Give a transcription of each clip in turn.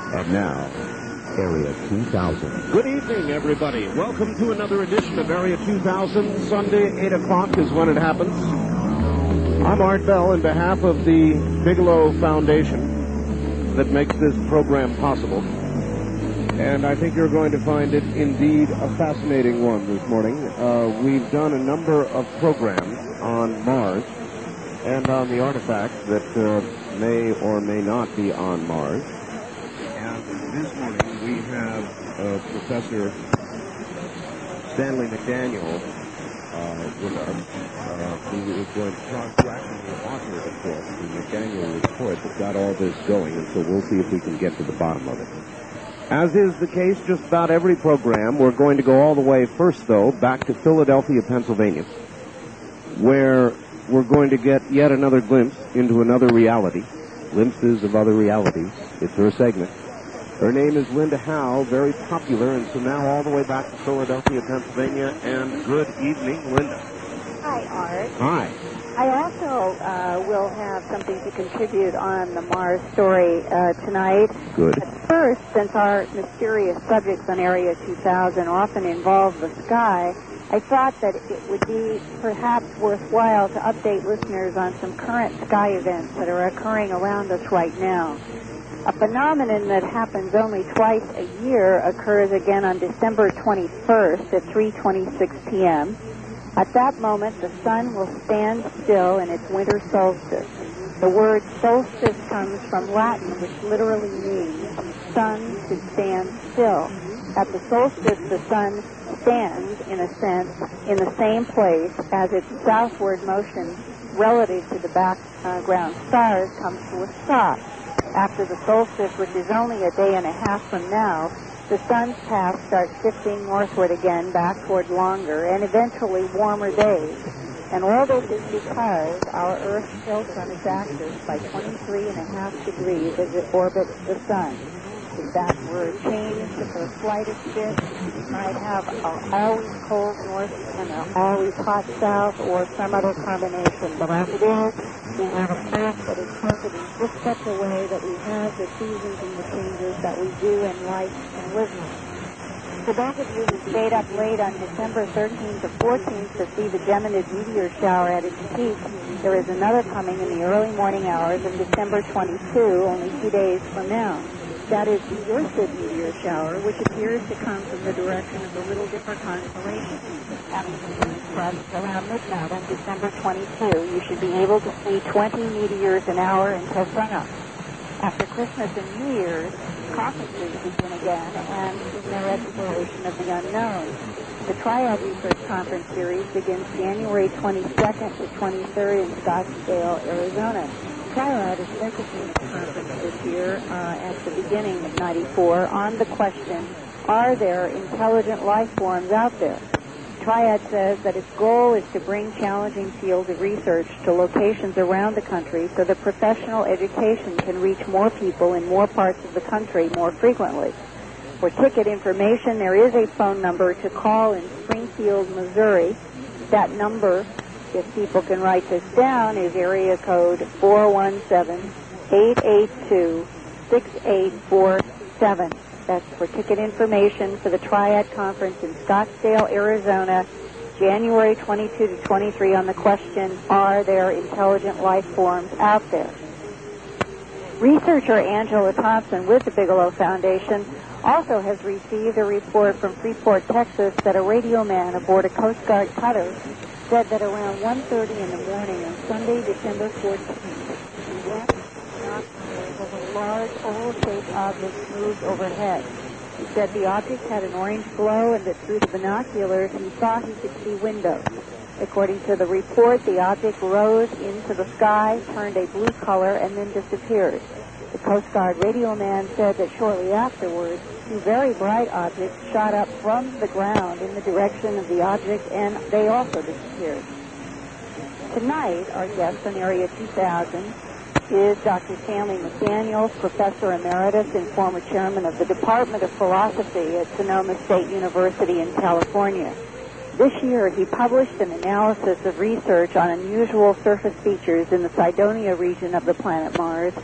And now, Area 2000. Good evening, everybody. Welcome to another edition of Area 2000. Sunday, 8 o'clock is when it happens. I'm Art Bell on behalf of the Bigelow Foundation that makes this program possible. And I think you're going to find it indeed a fascinating one this morning. We've done a number of programs on Mars and on the artifacts that may or may not be on Mars. And this morning we have Professor Stanley McDaniel with us, who is going to talk to actually the author of the book, the McDaniel report that got all this going, and so we'll see if we can get to the bottom of it. As is the case just about every program, we're going to go all the way first, though, back to Philadelphia, Pennsylvania, where we're going to get yet another glimpse into another reality, glimpses of other realities. It's her segment. Her name is Linda Howe, very popular, and so now all the way back to Philadelphia, Pennsylvania, and good evening, Linda. Hi, Art. Hi. I also will have something to contribute on the Mars story tonight. Good. But first, since our mysterious subjects on Area 2000 often involve the sky, I thought that it would be perhaps worthwhile to update listeners on some current sky events that are occurring around us right now. A phenomenon that happens only twice a year occurs again on December 21st at 3:26 p.m. At that moment, the sun will stand still in its winter solstice. The word solstice comes from Latin, which literally means sun to stand still. At the solstice, the sun stands, in a sense, in the same place as its southward motion relative to the background stars comes to a stop. After the solstice, which is only a day and a half from now, the sun's path starts shifting northward again, back toward longer and eventually warmer days. And all this is because our Earth tilts on its axis by 23.5 degrees as it orbits the sun. If that were changed for a slightest bit, you might have an always cold north and an always hot south or some other combination. But as it is, we have a path that is tilted in just such a way that we have the seasons and the changes that we do in life and living. For those of you who stayed up late on December 13th to 14th to see the Geminid meteor shower at its peak, there is another coming in the early morning hours of December 22, only 2 days from now. That is the Ursid meteor shower, which appears to come from the direction of the Little Dipper constellation. Having crust around midnight on December 22, you should be able to see 20 meteors an hour until sunup. After Christmas and New Year's, conferences begin again and in their exploration of the unknown. The Triad Research Conference Series begins January 22nd to 23rd in Scottsdale, Arizona. Triad is focusing its conference this year at the beginning of '94 on the question, are there intelligent life forms out there? Triad says that its goal is to bring challenging fields of research to locations around the country so that professional education can reach more people in more parts of the country more frequently. For ticket information, there is a phone number to call in Springfield, Missouri. That number, if people can write this down, is area code 417-882-6847. That's for ticket information for the Triad Conference in Scottsdale, Arizona, January 22 to 23 on the question, are there intelligent life forms out there? Researcher Angela Thompson with the Bigelow Foundation also has received a report from Freeport, Texas, that a radio man aboard a Coast Guard cutter said that around 1:30 in the morning on Sunday, December 14th, the west binoculars of a large oval-shaped object moved overhead. He said the object had an orange glow and that through the binoculars he thought he could see windows. According to the report, the object rose into the sky, turned a blue color, and then disappeared. The Coast Guard radio man said that shortly afterwards, two very bright objects shot up from the ground in the direction of the object, and they also disappeared. Tonight, our guest on Area 2000 is Dr. Stanley McDaniel, Professor Emeritus and former Chairman of the Department of Philosophy at Sonoma State University in California. This year, he published an analysis of research on unusual surface features in the Cydonia region of the planet Mars,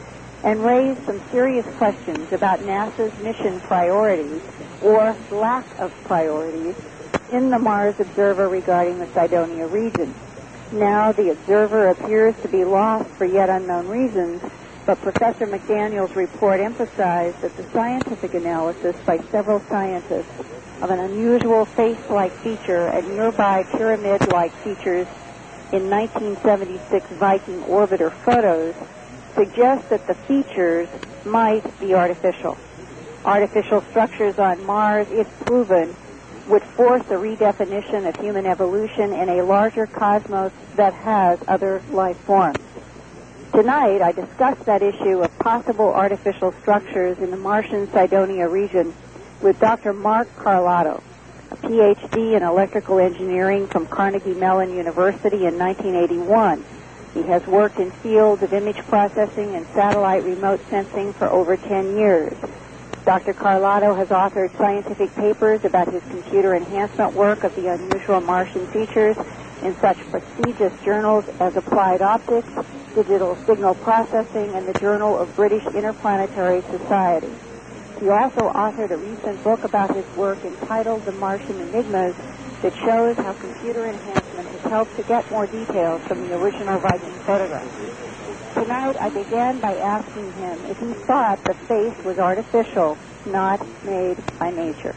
and raised some serious questions about NASA's mission priorities, or lack of priorities, in the Mars Observer regarding the Cydonia region. Now the observer appears to be lost for yet unknown reasons, but Professor McDaniel's report emphasized that the scientific analysis by several scientists of an unusual face-like feature and nearby pyramid-like features in 1976 Viking orbiter photos suggests that the features might be artificial. Artificial structures on Mars, if proven, would force a redefinition of human evolution in a larger cosmos that has other life forms. Tonight, I discussed that issue of possible artificial structures in the Martian Cydonia region with Dr. Mark Carlotto, a Ph.D. in electrical engineering from Carnegie Mellon University in 1981. He has worked in fields of image processing and satellite remote sensing for over 10 years. Dr. Carlotto has authored scientific papers about his computer enhancement work of the unusual Martian features in such prestigious journals as Applied Optics, Digital Signal Processing, and the Journal of British Interplanetary Society. He also authored a recent book about his work entitled The Martian Enigmas that shows how computer enhancement has helped to get more details from the original Viking photographs. Tonight, I began by asking him if he thought the face was artificial, not made by nature.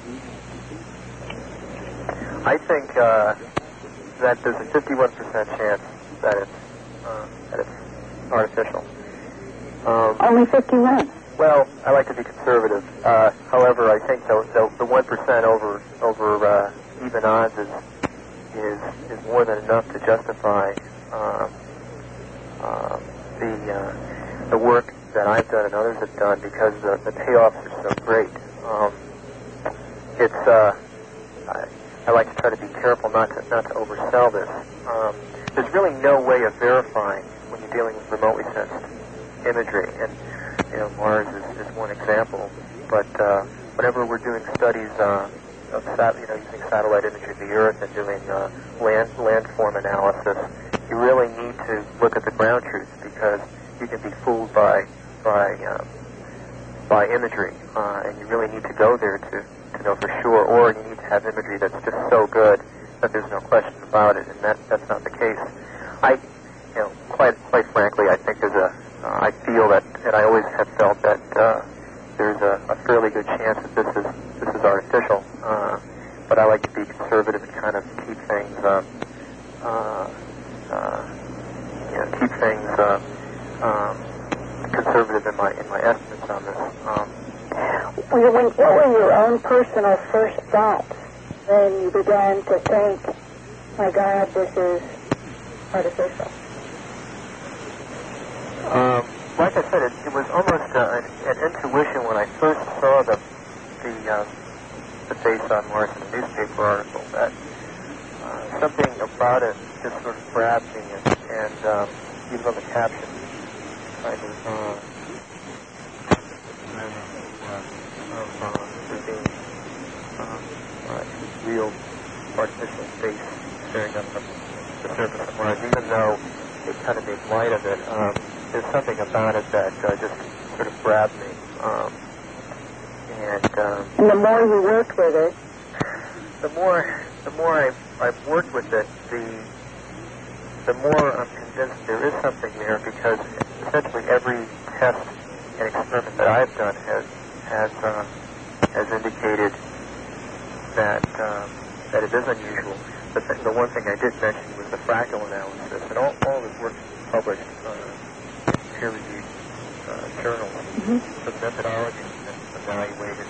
I think that there's a 51% chance that it's artificial. Only 51? Well, I like to be conservative. However, I think the 1% over even odds is more than enough to justify the work that I've done and others have done, because the payoffs are so great. I like to try to be careful not to oversell this. There's really no way of verifying when you're dealing with remotely sensed imagery, and Mars is one example. But whenever we're doing studies of using satellite imagery of the Earth and doing landform analysis, you really need to look at the ground truth, because you can be fooled by imagery, and you really need to go there to know for sure, or you need to have imagery that's just so good that there's no question about it, and that's not the case. Quite frankly, I think I feel that, and I always have felt that there's a fairly good chance that this is artificial, but I like to be conservative and kind of keep things conservative in my estimates on this. What were your own personal first thoughts when you began to think, my God, this is artificial? Like I said, it was almost an intuition when I first saw the face on Mars in the newspaper article, that something about it just sort of grabbed me, and even on the caption, kind of there being real artificial face staring up from the surface of Mars, even though it kind of made light of it. There's something about it that just sort of grabbed me. And the more you worked with it, the more I've worked with it, the more I'm convinced there is something there, because essentially every test and experiment that I've done has indicated that it is unusual. But the one thing I did mention was the fractal analysis, and all of his work is published in peer-reviewed journals. Mm-hmm. The methodology is evaluated,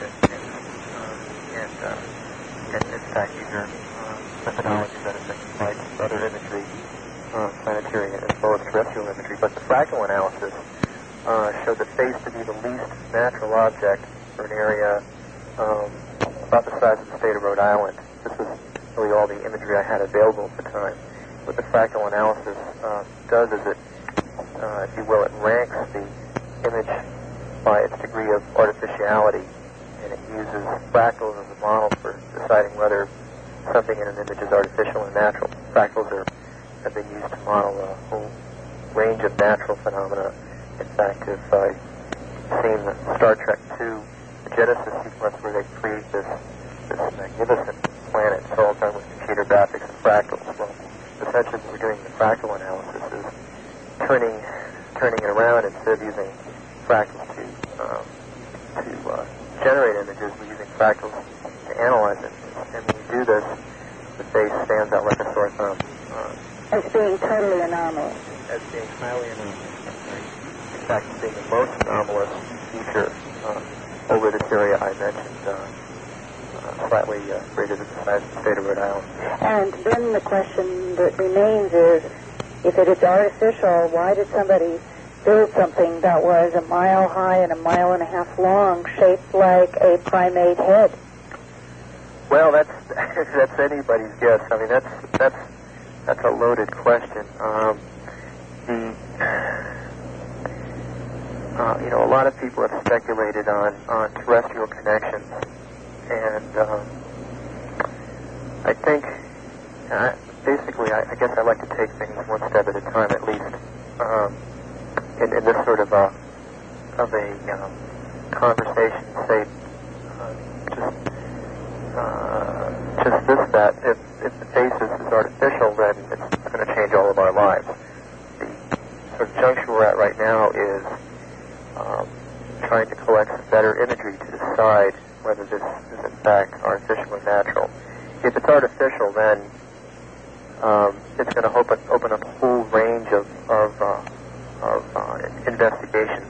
and in fact these are methodologies that have been applied to other imagery, planetary as well as terrestrial imagery. But the fractal analysis showed the face to be the least natural object for an area about the size of the state of Rhode Island. This was really all the imagery I had available at the time. What the fractal analysis does is it, if you will, it ranks the image by its degree of artificiality, and it uses fractals as a model for deciding whether something in an image is artificial and natural. Fractals have been used to model a whole range of natural phenomena, In fact, if you've seen Star Trek II, the Genesis sequence where they create this magnificent planet, it's all done with computer graphics and fractals. Well, essentially what we're doing the fractal analysis is turning it around. Instead of using fractals to generate images, we're using fractals to analyze it. And when you do this, the face stands out like a sore thumb. As being totally anomalous. As being highly anomalous. In fact, being the most anomalous feature over this area I mentioned, slightly greater than the size of the state of Rhode Island. And then the question that remains is, if it is artificial, why did somebody build something that was 1 mile high and 1.5 miles long, shaped like a primate head? Well, that's anybody's guess. I mean, that's a loaded question. A lot of people have speculated on terrestrial connections, and I think, basically, I guess I like to take things one step at a time, at least, in this sort of a conversation. Say, just this, that if the basis is artificial, then it's going to change all of our lives. The sort of juncture we're at right now is trying to collect some better imagery to decide whether this is in fact artificial or natural. If it's artificial, then it's going to open up a whole range of investigations.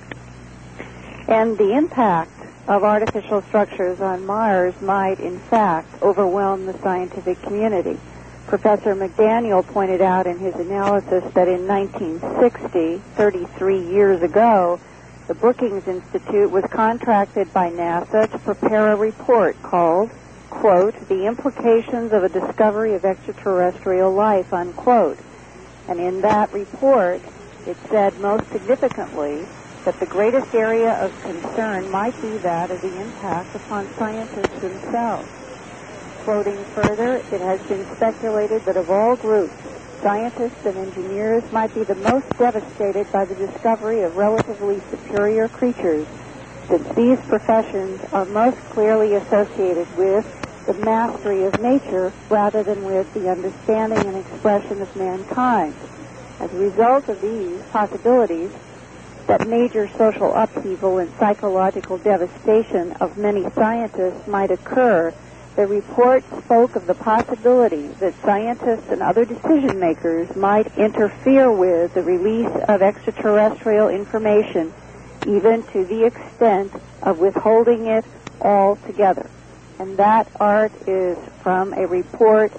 And the impact of artificial structures on Mars might, in fact, overwhelm the scientific community. Professor McDaniel pointed out in his analysis that in 1960, 33 years ago, the Brookings Institute was contracted by NASA to prepare a report called, quote, "The Implications of a Discovery of Extraterrestrial Life," unquote. And in that report, it said most significantly that the greatest area of concern might be that of the impact upon scientists themselves. Quoting further, it has been speculated that of all groups, scientists and engineers might be the most devastated by the discovery of relatively superior creatures, since these professions are most clearly associated with the mastery of nature rather than with the understanding and expression of mankind. As a result of these possibilities, that major social upheaval and psychological devastation of many scientists might occur, the report spoke of the possibility that scientists and other decision makers might interfere with the release of extraterrestrial information, even to the extent of withholding it altogether. And that, Art, is from a report,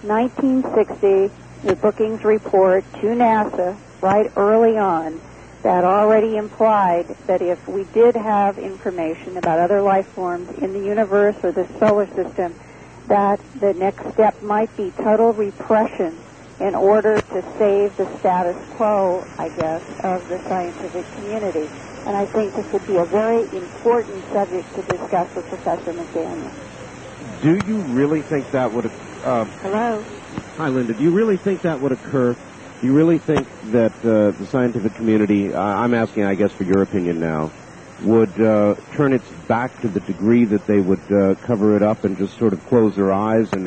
1960, the Brookings report to NASA, right early on, that already implied that if we did have information about other life forms in the universe or the solar system, that the next step might be total repression in order to save the status quo, I guess, of the scientific community. And I think this would be a very important subject to discuss with Professor McDaniel. Do you really think that would... Hello? Hi, Linda. Do you really think that would occur? Do you really think that the scientific community, I'm asking, I guess, for your opinion now, would turn its back to the degree that they would cover it up and just sort of close their eyes and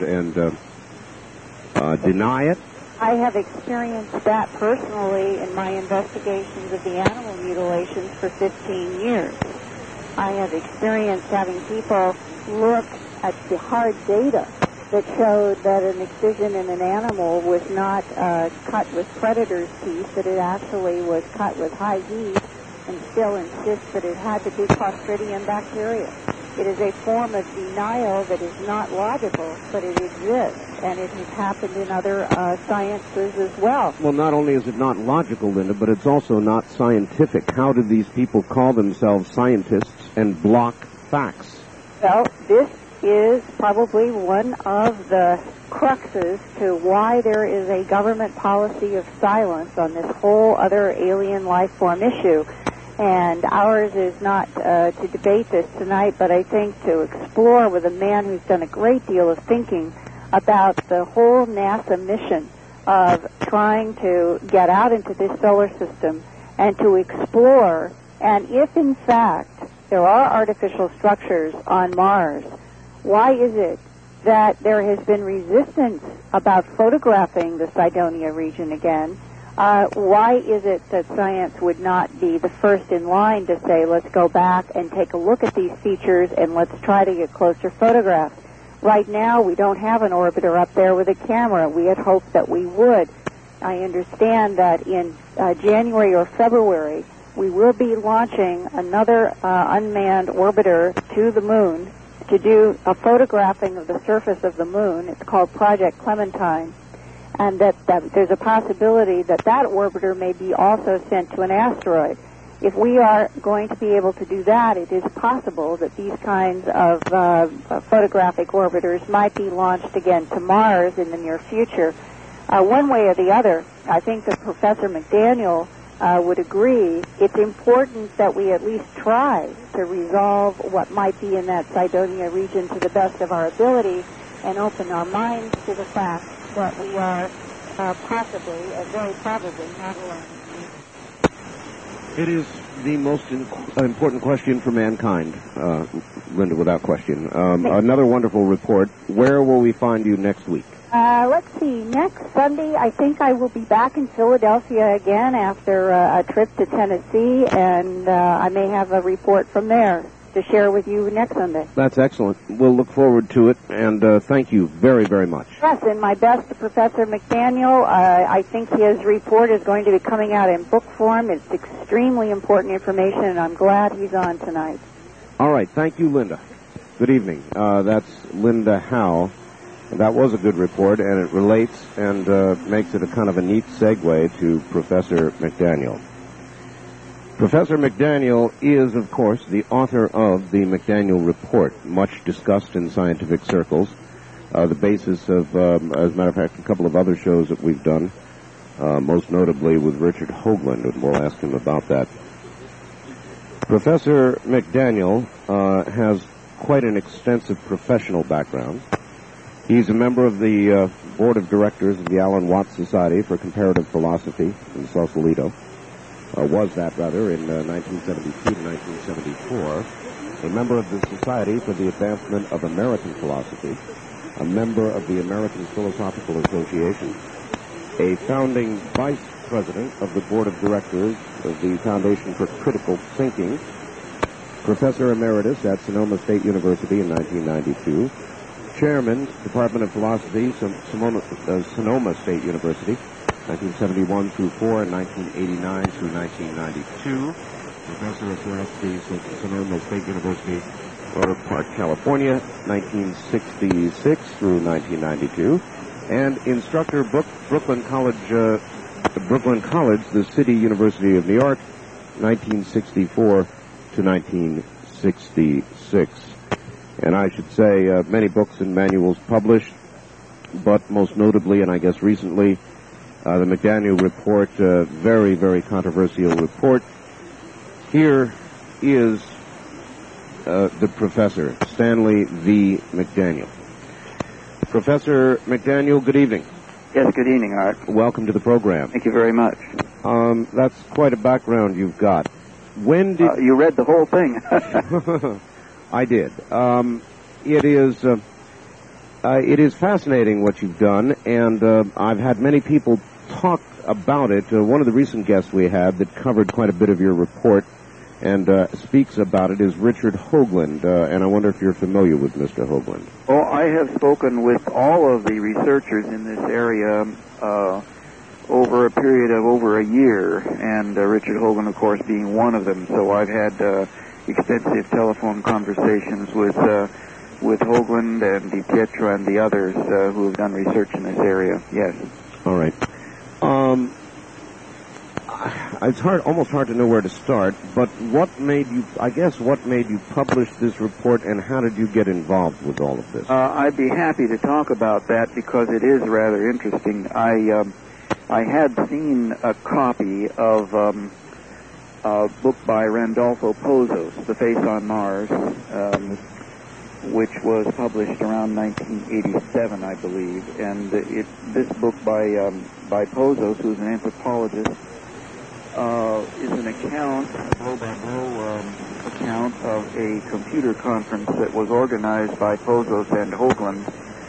deny it? I have experienced that personally in my investigations of the animal mutilations for 15 years. I have experienced having people look at the hard data that showed that an excision in an animal was not cut with predator's teeth, that it actually was cut with high heat, and still insist that it had to be Clostridium bacteria. It is a form of denial that is not logical, but it exists, and it has happened in other sciences as well. Well, not only is it not logical, Linda, but it's also not scientific. How do these people call themselves scientists and block facts? Well, this is probably one of the cruxes to why there is a government policy of silence on this whole other alien life form issue. And ours is not to debate this tonight, but I think to explore with a man who's done a great deal of thinking about the whole NASA mission of trying to get out into this solar system and to explore. And if, in fact, there are artificial structures on Mars, why is it that there has been resistance about photographing the Cydonia region again? Why is it that science would not be the first in line to say, let's go back and take a look at these features and let's try to get closer photographs? Right now, we don't have an orbiter up there with a camera. We had hoped that we would. I understand that in January or February, we will be launching another unmanned orbiter to the moon to do a photographing of the surface of the moon. It's called Project Clementine. And that there's a possibility that orbiter may be also sent to an asteroid. If we are going to be able to do that, it is possible that these kinds of photographic orbiters might be launched again to Mars in the near future. One way or the other, I think that Professor McDaniel would agree, it's important that we at least try to resolve what might be in that Cydonia region to the best of our ability and open our minds to the fact that we are possibly, and very probably, not alone. It is the most important question for mankind, Linda, without question. Another wonderful report. Where will we find you next week? Let's see. Next Sunday, I think I will be back in Philadelphia again after a trip to Tennessee, and I may have a report from there to share with you next Sunday. That's excellent. We'll look forward to it, and thank you very, very much. Yes, and my best to Professor McDaniel. I think his report is going to be coming out in book form. It's extremely important information, and I'm glad he's on tonight. All right. Thank you, Linda. Good evening. That's Linda Howe. That was a good report, and it relates and makes it a kind of a neat segue to Professor McDaniel. Professor McDaniel is, of course, the author of the McDaniel Report, much discussed in scientific circles, the basis of, as a matter of fact, a couple of other shows that we've done, most notably with Richard Hoagland, and we'll ask him about that. Professor McDaniel has quite an extensive professional background. He's a member of the board of directors of the Alan Watts Society for Comparative Philosophy in Sausalito. Was that, rather, in 1972 to 1974. A member of the Society for the Advancement of American Philosophy. A member of the American Philosophical Association. A founding vice president of the board of directors of the Foundation for Critical Thinking. Professor emeritus at Sonoma State University in 1992. Chairman, Department of Philosophy, Sonoma State University, 1971 through 4, and 1989 through 1992. Professor of Philosophy at Sonoma State University, Oak Park, California, 1966 through 1992. And instructor, Brooklyn College, the City University of New York, 1964 to 1966. And I should say many books and manuals published, but most notably, and I guess recently, the McDaniel Report, very, very controversial report. Here is the professor, Stanley V. McDaniel. Professor McDaniel, good evening. Yes, good evening, Art. Welcome to the program. Thank you very much. That's quite a background you've got. When did... you read the whole thing. I did. It is fascinating what you've done, and I've had many people talk about it. One of the recent guests we had that covered quite a bit of your report and speaks about it is Richard Hoagland, and I wonder if you're familiar with Mr. Hoagland. Well, I have spoken with all of the researchers in this area over a period of over a year, and Richard Hoagland, of course, being one of them. So I've had extensive telephone conversations with Hoagland and DiPietro and the others who have done research in this area. Yes. All right. It's almost hard to know where to start, but what made you publish this report, and how did you get involved with all of this? I'd be happy to talk about that because it is rather interesting. I had seen a copy of a book by Randolpho Pozos, The Face on Mars, which was published around 1987, I believe. And this book by Pozos, who's an anthropologist, is an account, a blow-by-blow account of a computer conference that was organized by Pozos and Hoagland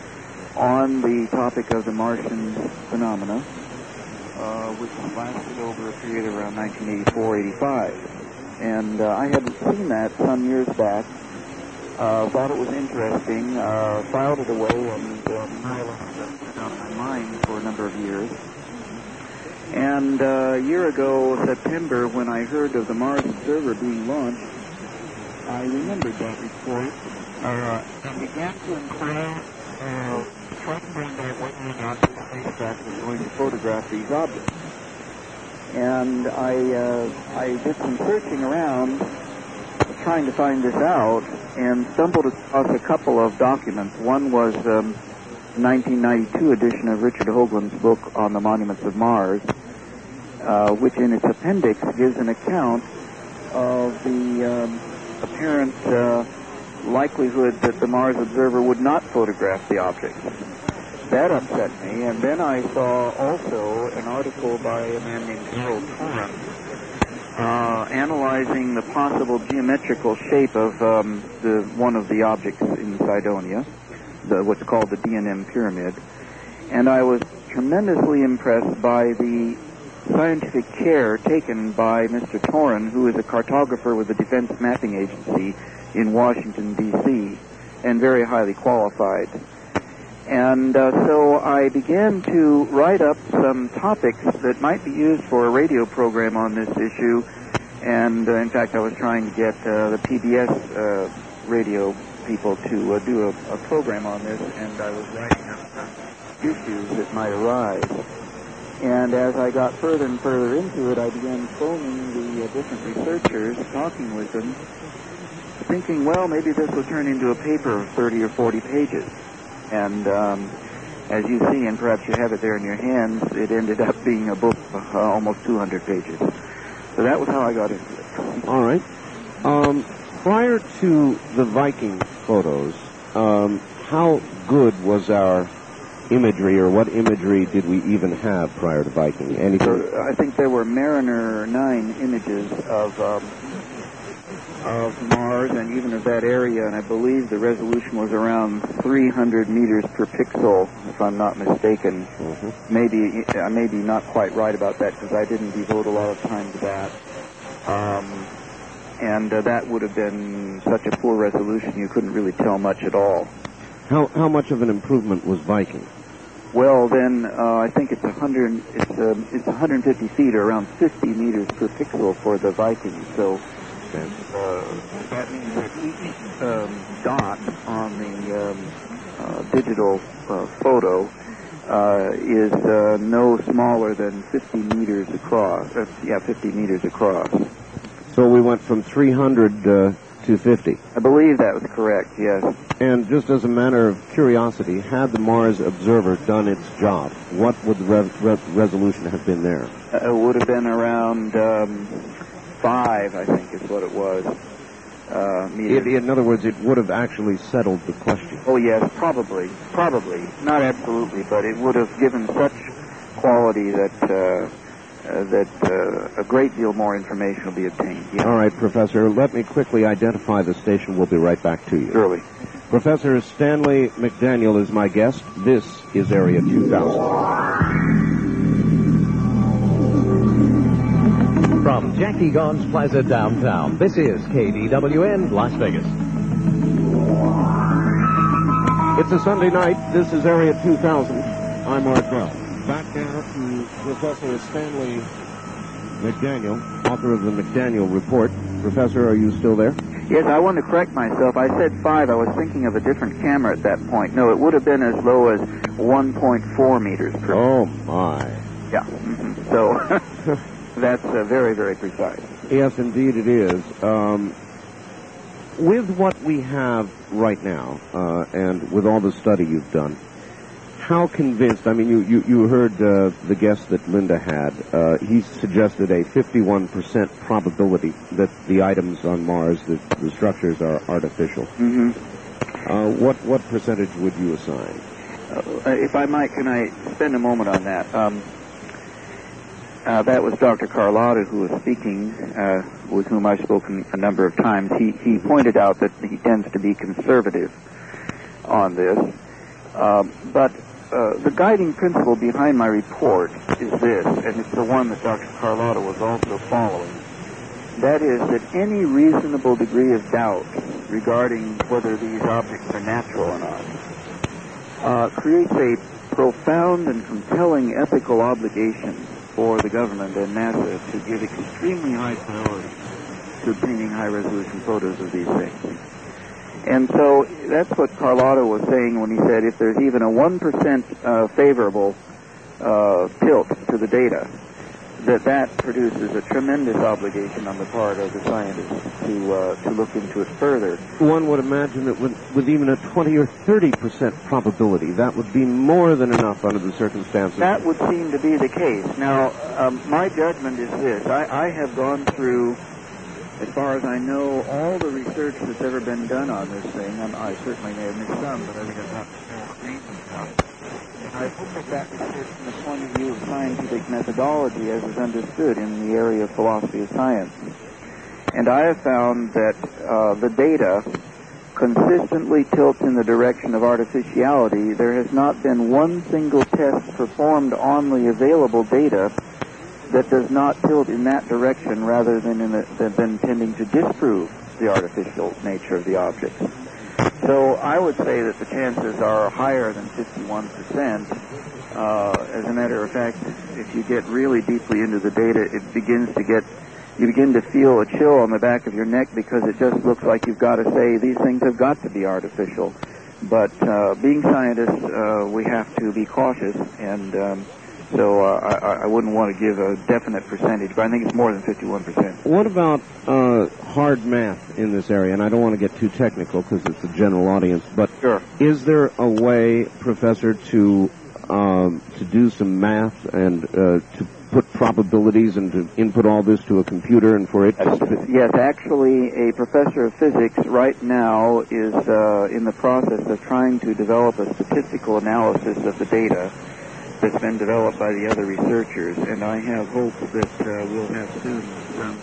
on the topic of the Martian phenomena, which lasted over a period of around 1984-85. And I hadn't seen that some years back. Thought it was interesting, filed it away, and highlighted it on my mind for a number of years. And a year ago, September, when I heard of the Mars Observer being launched, I remembered that report and began to inquire, trying to find out whether or not the spacecraft was going to photograph these objects. And I did some searching around, trying to find this out, and stumbled across a couple of documents. One was the 1992 edition of Richard Hoagland's book on the monuments of Mars, which in its appendix gives an account of the apparent likelihood that the Mars Observer would not photograph the objects. That upset me, and then I saw also an article by a man named Harold Toren analyzing the possible geometrical shape of one of the objects in Cydonia, what's called the D&M Pyramid. And I was tremendously impressed by the scientific care taken by Mr. Toren, who is a cartographer with the Defense Mapping Agency in Washington, D.C., and very highly qualified. And so I began to write up some topics that might be used for a radio program on this issue. And in fact, I was trying to get the PBS radio people to do a program on this, and I was writing up issues that might arise. And as I got further and further into it, I began phoning the different researchers, talking with them, thinking, well, maybe this will turn into a paper of 30 or 40 pages. And as you see, and perhaps you have it there in your hands, it ended up being a book of almost 200 pages. So that was how I got into it. All right. Prior to the Viking photos, how good was our imagery, or what imagery did we even have prior to Viking? Anything? I think there were Mariner 9 images of Mars and even of that area, and I believe the resolution was around 300 meters per pixel, if I'm not mistaken. Mm-hmm. Maybe I may be not quite right about that, because I didn't devote a lot of time to that. And that would have been such a poor resolution you couldn't really tell much at all. How much of an improvement was Viking? Well, then I think it's 150 feet, or around 50 meters per pixel for the Viking. So that means that each dot on the digital photo is no smaller than 50 meters across. 50 meters across. So we went from 300 to 50. I believe that was correct, yes. And just as a matter of curiosity, had the Mars Observer done its job, what would the resolution have been there? It would have been around 5, I think, is what it was. In other words, it would have actually settled the question. Oh, yes, probably. Not absolutely, but it would have given such quality that a great deal more information will be obtained. Yeah. All right, Professor, let me quickly identify the station. We'll be right back to you. Surely. Professor Stanley McDaniel is my guest. This is Area 2000. From Jackie Gone's Plaza downtown, this is KDWN Las Vegas. It's a Sunday night. This is Area 2000. I'm Art Bell. Back now to Professor Stanley McDaniel, author of the McDaniel Report. Professor, are you still there? Yes, I want to correct myself. I said 5. I was thinking of a different camera at that point. No, it would have been as low as 1.4 meters per. Oh, my. Yeah. Mm-hmm. So that's very, very precise. Yes, indeed it is. With what we have right now, and with all the study you've done, how convinced, I mean, you heard the guess that Linda had. He suggested a 51% probability that the items on Mars, the structures, are artificial. Mm-hmm. What percentage would you assign? If I might, can I spend a moment on that? that was Dr. Carlotta who was speaking, with whom I've spoken a number of times. He pointed out that he tends to be conservative on this. But the guiding principle behind my report is this, and it's the one that Dr. Carlotta was also following. That is that any reasonable degree of doubt regarding whether these objects are natural or not creates a profound and compelling ethical obligation for the government and NASA to give extremely high priority to obtaining high-resolution photos of these things. And so that's what Carlotta was saying when he said if there's even a 1% favorable tilt to the data, that produces a tremendous obligation on the part of the scientists to look into it further. One would imagine that with even a 20 or 30% probability, that would be more than enough under the circumstances. That would seem to be the case. Now, my judgment is this. I have gone through, as far as I know, all the research that's ever been done on this thing. I certainly may have missed some, but I think I've not named them. I hope that that research from the point of view of scientific methodology as is understood in the area of philosophy of science. And I have found that the data consistently tilts in the direction of artificiality. There has not been one single test performed on the available data that does not tilt in that direction rather than tending to disprove the artificial nature of the objects. So I would say that the chances are higher than 51%. As a matter of fact, if you get really deeply into the data, you begin to feel a chill on the back of your neck because it just looks like you've got to say these things have got to be artificial. But being scientists, we have to be cautious, and so I wouldn't want to give a definite percentage, but I think it's more than 51%. What about hard math in this area? And I don't want to get too technical because it's a general audience, but sure. Is there a way, Professor, to do some math and to put probabilities and to input all this to a computer and for it to... Yes, actually, a professor of physics right now is in the process of trying to develop a statistical analysis of the data that's been developed by the other researchers, and I have hope that we'll have soon some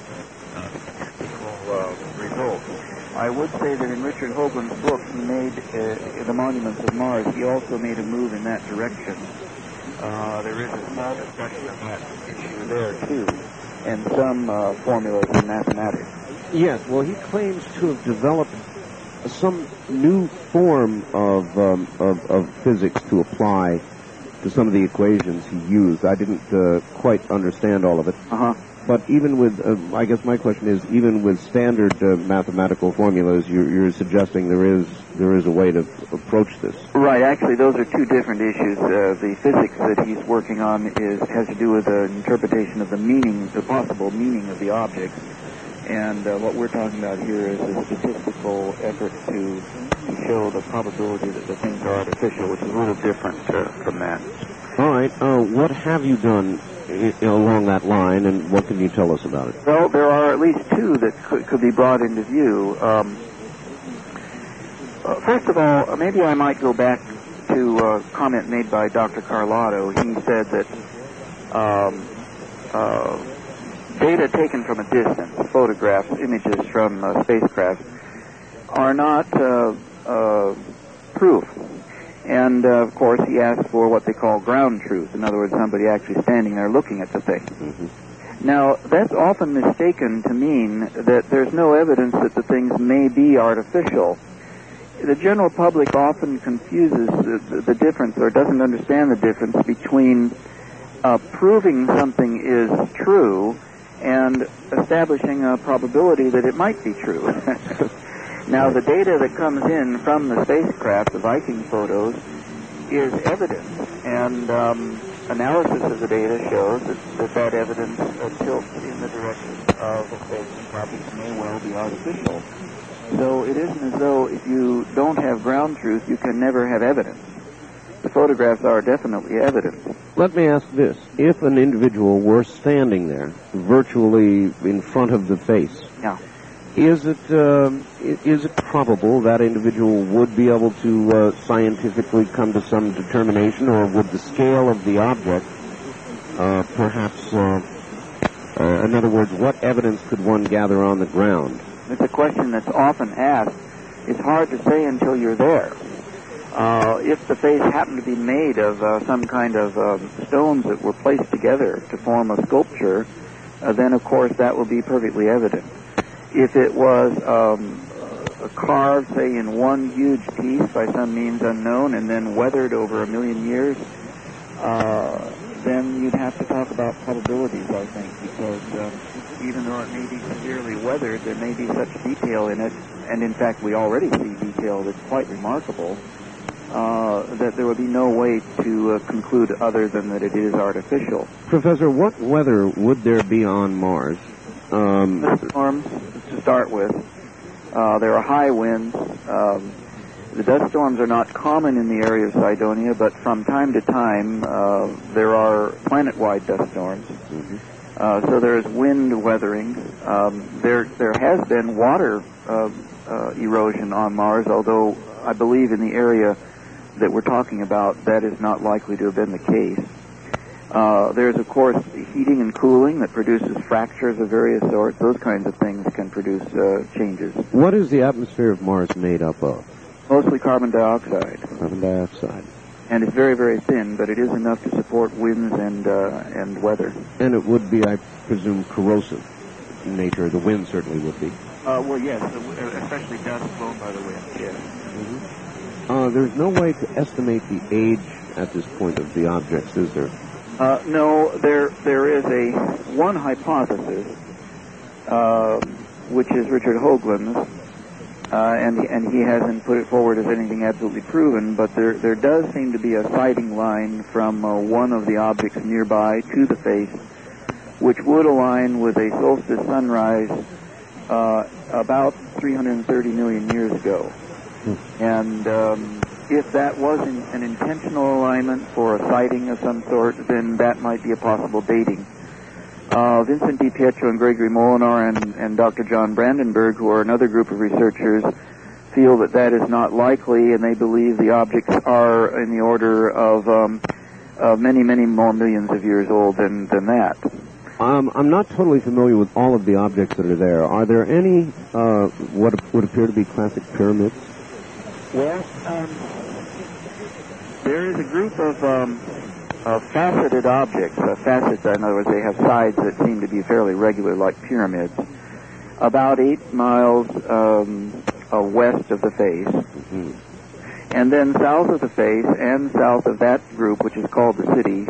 statistical results. I would say that in Richard Hoagland's book, he made The Monuments of Mars, he also made a move in that direction. There is a small discussion of that issue there, too, and some formulas in mathematics. Yes, well, he claims to have developed some new form of physics to apply to some of the equations he used. I didn't quite understand all of it. But even with, I guess my question is, even with standard mathematical formulas, you're suggesting there is a way to approach this. Right. Actually, those are two different issues. The physics that he's working on has to do with the interpretation of the possible meaning of the objects. And what we're talking about here is a statistical effort to show the probability that the things are artificial, which is a little different from that. All right. What have you done along that line, and what can you tell us about it? Well, there are at least two that could be brought into view. First of all, maybe I might go back to a comment made by Dr. Carlotta. He said that data taken from a distance, photographs, images from spacecraft, are not proof. And, of course, he asked for what they call ground truth. In other words, somebody actually standing there looking at the thing. Mm-hmm. Now, that's often mistaken to mean that there's no evidence that the things may be artificial. The general public often confuses the difference or doesn't understand the difference between proving something is true and establishing a probability that it might be true. Now, the data that comes in from the spacecraft, the Viking photos, is evidence, and analysis of the data shows that evidence tilts in the direction of the spacecraft which may well be artificial. So it isn't as though if you don't have ground truth, you can never have evidence. The photographs are definitely evidence. Let me ask this. If an individual were standing there, virtually in front of the face, yeah. Is it probable that individual would be able to scientifically come to some determination, or would the scale of the object perhaps, in other words, what evidence could one gather on the ground? It's a question that's often asked. It's hard to say until you're there. If the face happened to be made of some kind of stones that were placed together to form a sculpture, then of course that will be perfectly evident. If it was carved, say, in one huge piece by some means unknown and then weathered over 1 million years, then you'd have to talk about probabilities, I think, because even though it may be severely weathered, there may be such detail in it, and in fact we already see detail that's quite remarkable, that there would be no way to conclude other than that it is artificial. Professor, what weather would there be on Mars? Storms, to start with. There are high winds. The dust storms are not common in the area of Cydonia, but from time to time there are planet-wide dust storms. Mm-hmm. So there is wind weathering. There has been water erosion on Mars, although I believe in the area that we're talking about that is not likely to have been the case. There's, of course, heating and cooling that produces fractures of various sorts. Those kinds of things can produce changes. What is the atmosphere of Mars made up of? Mostly carbon dioxide. Carbon dioxide. And it's very, very thin, but it is enough to support winds and weather. And it would be, I presume, corrosive in nature. The wind certainly would be. Well, yes, especially dust blown by the wind, yes. Mm-hmm. There's no way to estimate the age at this point of the objects, is there? No, there is one hypothesis, which is Richard Hoagland's, and he hasn't put it forward as anything absolutely proven, but there does seem to be a sighting line from one of the objects nearby to the face, which would align with a solstice sunrise about 330 million years ago. And if that was an intentional alignment for a sighting of some sort, then that might be a possible dating. Vincent DiPietro and Gregory Molinar and Dr. John Brandenburg, who are another group of researchers, feel that is not likely, and they believe the objects are in the order of many, many more millions of years old than that. I'm not totally familiar with all of the objects that are there. Are there any what would appear to be classic pyramids? Well, there is a group of faceted objects. Facets, in other words, they have sides that seem to be fairly regular, like pyramids, about 8 miles west of the face. Mm-hmm. And then south of the face and south of that group, which is called the city,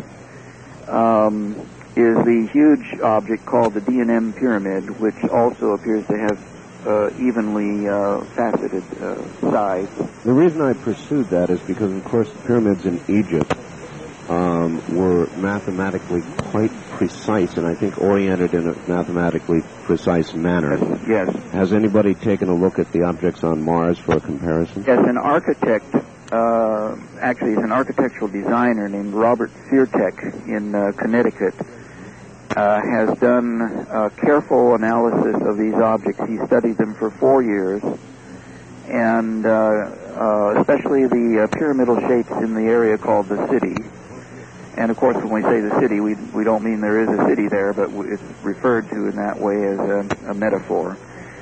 is the huge object called the D&M Pyramid, which also appears to have evenly faceted sides. The reason I pursued that is because, of course, the pyramids in Egypt were mathematically quite precise, and I think oriented in a mathematically precise manner. Yes. Has anybody taken a look at the objects on Mars for a comparison? Yes, an architect, actually he's an architectural designer named Robert Feartek in Connecticut, has done a careful analysis of these objects. He studied them for 4 years, and especially the pyramidal shapes in the area called the city. And of course, when we say the city, we don't mean there is a city there, but it's referred to in that way as a metaphor.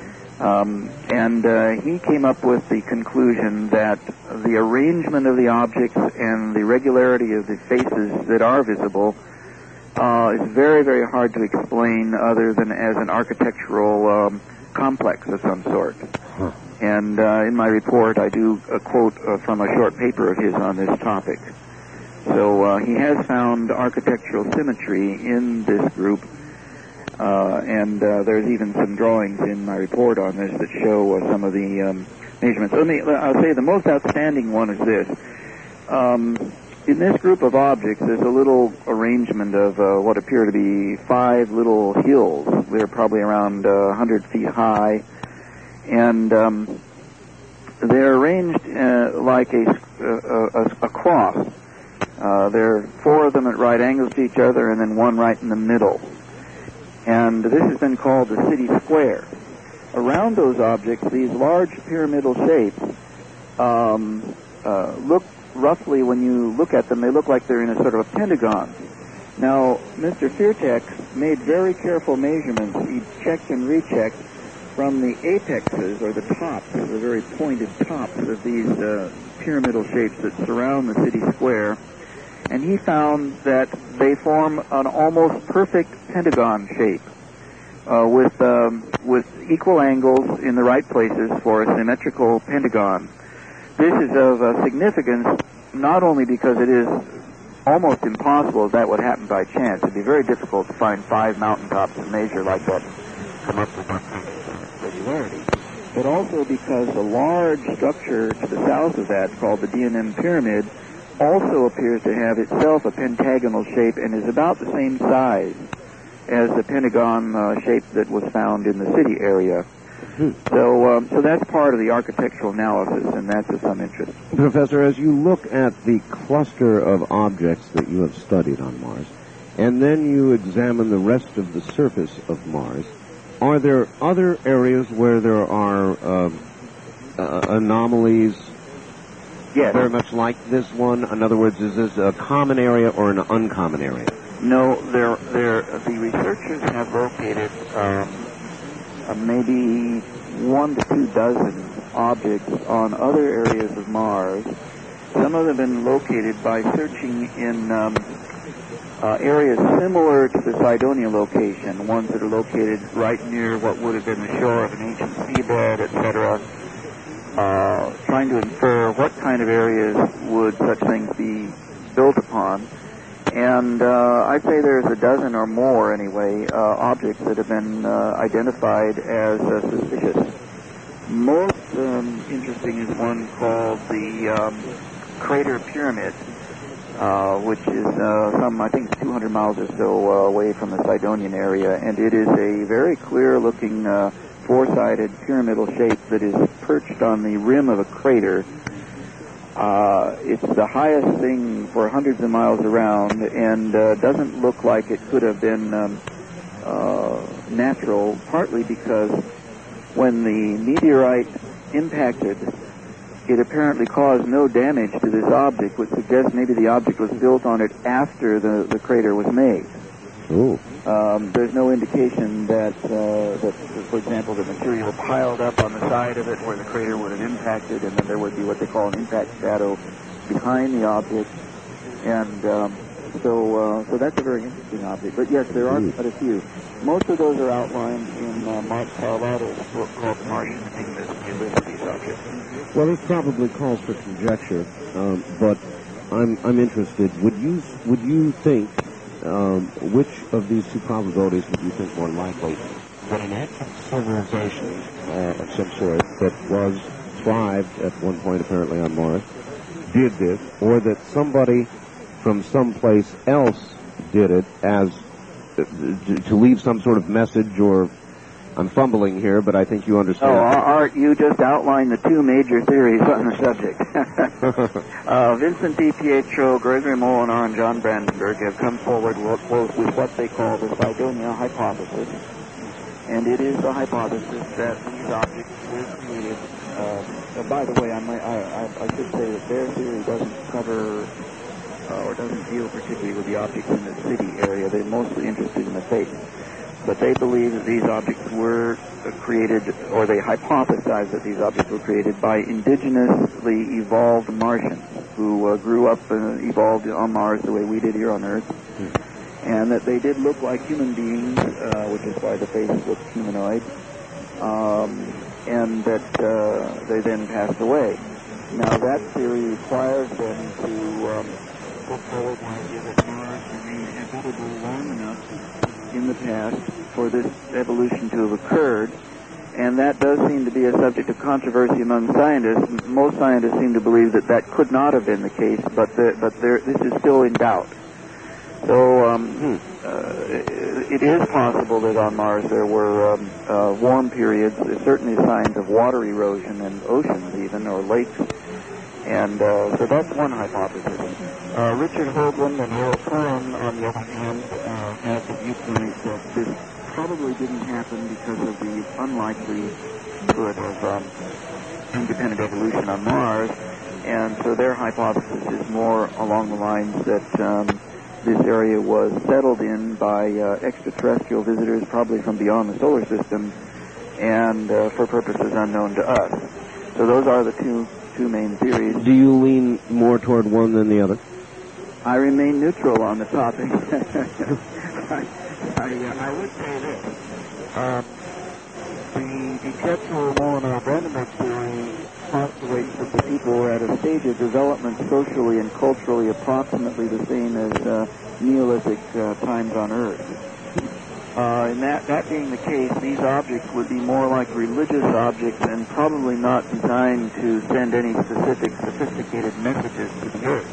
And he came up with the conclusion that the arrangement of the objects and the regularity of the faces that are visible is very, very hard to explain other than as an architectural complex of some sort. Huh. And in my report, I do a quote from a short paper of his on this topic. So he has found architectural symmetry in this group, and there's even some drawings in my report on this that show some of the measurements. I'll say the most outstanding one is this. In this group of objects, there's a little arrangement of what appear to be 5 little hills. They're probably around 100 feet high, and they're arranged like a cross. There are 4 of them at right angles to each other, and then 1 right in the middle. And this has been called the city square. Around those objects, these large pyramidal shapes look roughly, when you look at them, they look like they're in a sort of a pentagon. Now, Mr. Firtek made very careful measurements. He checked and rechecked from the apexes, or the tops, the very pointed tops of these pyramidal shapes that surround the city square, and he found that they form an almost perfect pentagon shape with equal angles in the right places for a symmetrical pentagon. This is of significance not only because it is almost impossible that would happen by chance. It'd be very difficult to find 5 mountaintops that measure like that, come up with that kind of regularity, but also because a large structure to the south of that, called the Diem Pyramid, also appears to have itself a pentagonal shape and is about the same size as the pentagon shape that was found in the city area. So that's part of the architectural analysis, and that's of some interest. Professor, as you look at the cluster of objects that you have studied on Mars, and then you examine the rest of the surface of Mars, are there other areas where there are anomalies very much like this one? In other words, is this a common area or an uncommon area? No, the researchers have located maybe 1 to 2 dozen objects on other areas of Mars. Some of them have been located by searching in areas similar to the Cydonia location, ones that are located right near what would have been the shore of an ancient seabed, etc., trying to infer what kind of areas would such things be built upon. And I'd say there's a dozen or more, anyway, objects that have been identified as suspicious. Most interesting is one called the Crater Pyramid, which is I think it's 200 miles or so away from the Cydonian area, and it is a very clear-looking four-sided pyramidal shape that is perched on the rim of a crater. It's the highest thing for hundreds of miles around, and doesn't look like it could have been natural, partly because when the meteorite impacted, it apparently caused no damage to this object, which suggests maybe the object was built on it after the crater was made. Ooh. There's no indication that, for example, the material piled up on the side of it where the crater would have impacted, and then there would be what they call an impact shadow behind the object. And so that's a very interesting object. But yes, there are quite a few. Most of those are outlined in Mark Carlotta's book called Martian Enigmas, the list of these objects. Well, this probably calls for conjecture, but I'm interested. Would you think which of these two probabilities would you think more likely? That an active civilization of some sort that was thrived at one point apparently on Mars did this, or that somebody from someplace else did it as to leave some sort of message, or I'm fumbling here, but I think you understand. Oh, Art, you just outlined the two major theories on the subject. Vincent D. Pietro, Gregory Molinar, and John Brandenburg have come forward with what they call the Cydonia hypothesis. And it is the hypothesis that these objects were created. By the way, I should say that their theory doesn't cover or doesn't deal particularly with the objects in the city area. They're mostly interested in the face. But they believe that these objects were created, or they hypothesize that these objects were created by indigenously evolved Martians who grew up and evolved on Mars the way we did here on Earth. And that they did look like human beings, which is why the faces looked humanoid, and that they then passed away. Now, that theory requires them to put forward the idea that Mars remained habitable long enough in the past for this evolution to have occurred, and that does seem to be a subject of controversy among scientists. Most scientists seem to believe that that could not have been the case, but this is still in doubt. So it is possible that on Mars there were warm periods. There's certainly signs of water erosion and oceans even, or lakes. And so that's one hypothesis. Richard Hoagland and Harold Curran, on the other hand, have the viewpoint that this probably didn't happen because of the unlikelihood of independent evolution on Mars. And so their hypothesis is more along the lines that this area was settled in by extraterrestrial visitors, probably from beyond the solar system, and for purposes unknown to us. So those are the two main theories. Do you lean more toward one than the other? I remain neutral on the topic. I would say this. The Tetrahormonal theory postulates that the people are at a stage of development socially and culturally approximately the same as Neolithic times on Earth. And that being the case, these objects would be more like religious objects and probably not designed to send any specific sophisticated messages to the Earth.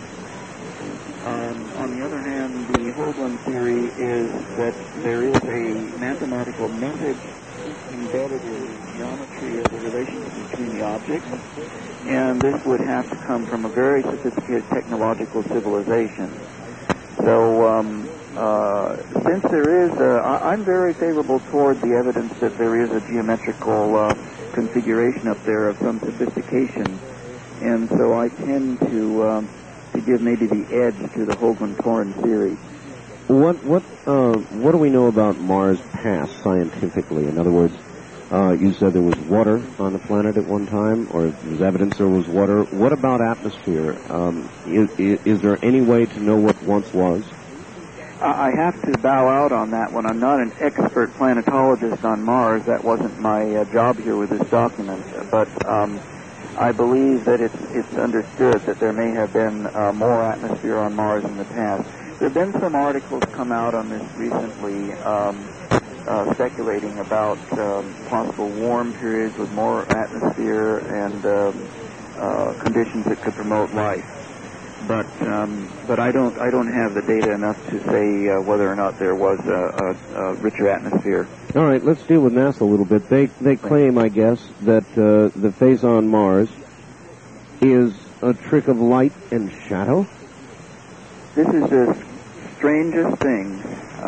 On the other hand, the Hoagland theory is that there is a mathematical method embedded in the geometry of the relationship between the objects, and this would have to come from a very sophisticated technological civilization. So, since there is, I'm very favorable toward the evidence that there is a geometrical configuration up there of some sophistication, and so I tend to give maybe the edge to the Hoagland-Corin theory. What do we know about Mars past scientifically? In other words, you said there was water on the planet at one time, or there's evidence there was water. What about atmosphere? Is there any way to know what once was? I have to bow out on that one. I'm not an expert planetologist on Mars. That wasn't my job here with this document. But I believe that it's understood that there may have been more atmosphere on Mars in the past. There have been some articles come out on this recently speculating about possible warm periods with more atmosphere and conditions that could promote life. But I don't have the data enough to say whether or not there was a richer atmosphere. All right, let's deal with NASA a little bit. They claim, I guess, that the phase on Mars is a trick of light and shadow. This is the strangest thing.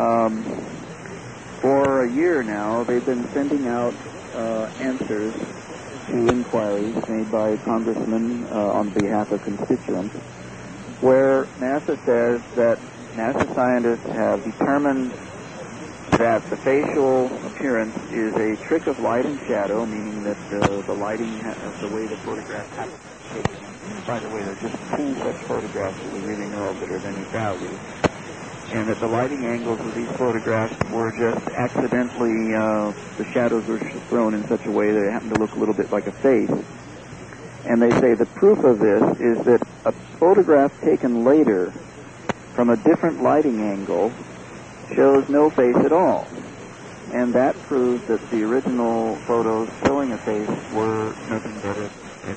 For a year now, they've been sending out answers to inquiries made by congressmen on behalf of constituents, where NASA says that NASA scientists have determined that the facial appearance is a trick of light and shadow, meaning that the lighting of the way the photograph happens. By the way, there's just 2 such photographs that we really know of that are of any value. And that the lighting angles of these photographs were just accidentally, the shadows were thrown in such a way that it happened to look a little bit like a face. And they say the proof of this is that a photograph taken later from a different lighting angle shows no face at all. And that proves that the original photos showing a face were nothing but a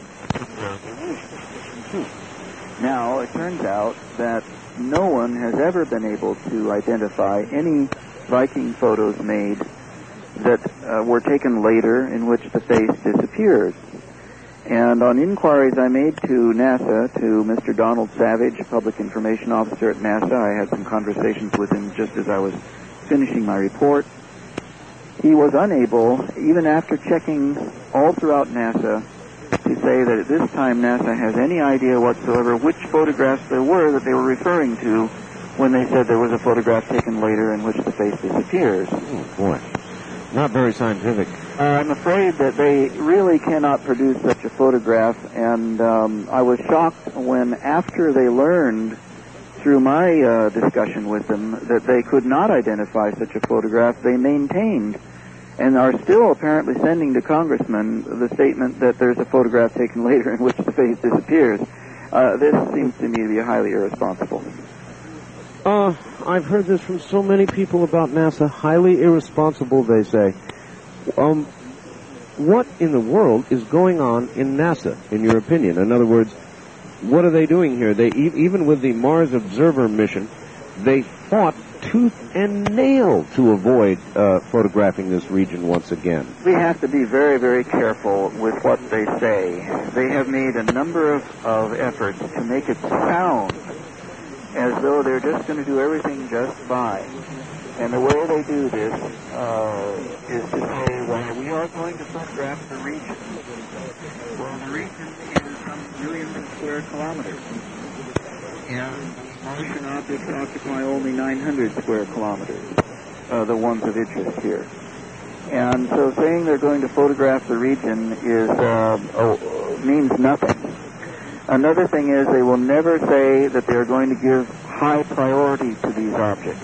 illusion. Now, it turns out that no one has ever been able to identify any Viking photos made that were taken later in which the face disappears. And on inquiries I made to NASA, to Mr. Donald Savage, Public Information Officer at NASA, I had some conversations with him just as I was finishing my report. He was unable, even after checking all throughout NASA, to say that at this time NASA has any idea whatsoever which photographs there were that they were referring to when they said there was a photograph taken later in which the face disappears. Oh, boy. Not very scientific. I'm afraid that they really cannot produce such a photograph, and I was shocked when, after they learned through my discussion with them that they could not identify such a photograph, they maintained and are still apparently sending to congressmen the statement that there's a photograph taken later in which the face disappears. This seems to me to be highly irresponsible. I've heard this from so many people about NASA. Highly irresponsible, they say. What in the world is going on in NASA, in your opinion? In other words, what are they doing here? They even with the Mars Observer mission, they fought tooth and nail to avoid photographing this region once again. We have to be very, very careful with what they say. They have made a number of efforts to make it sound as though they're just going to do everything just fine. And the way they do this is to say, well, we are going to photograph the region. Well, the region is some millions of square kilometers. And Martian objects occupy only 900 square kilometers, the ones of interest here. And so saying they're going to photograph the region means nothing. Another thing is they will never say that they're going to give high priority to these objects.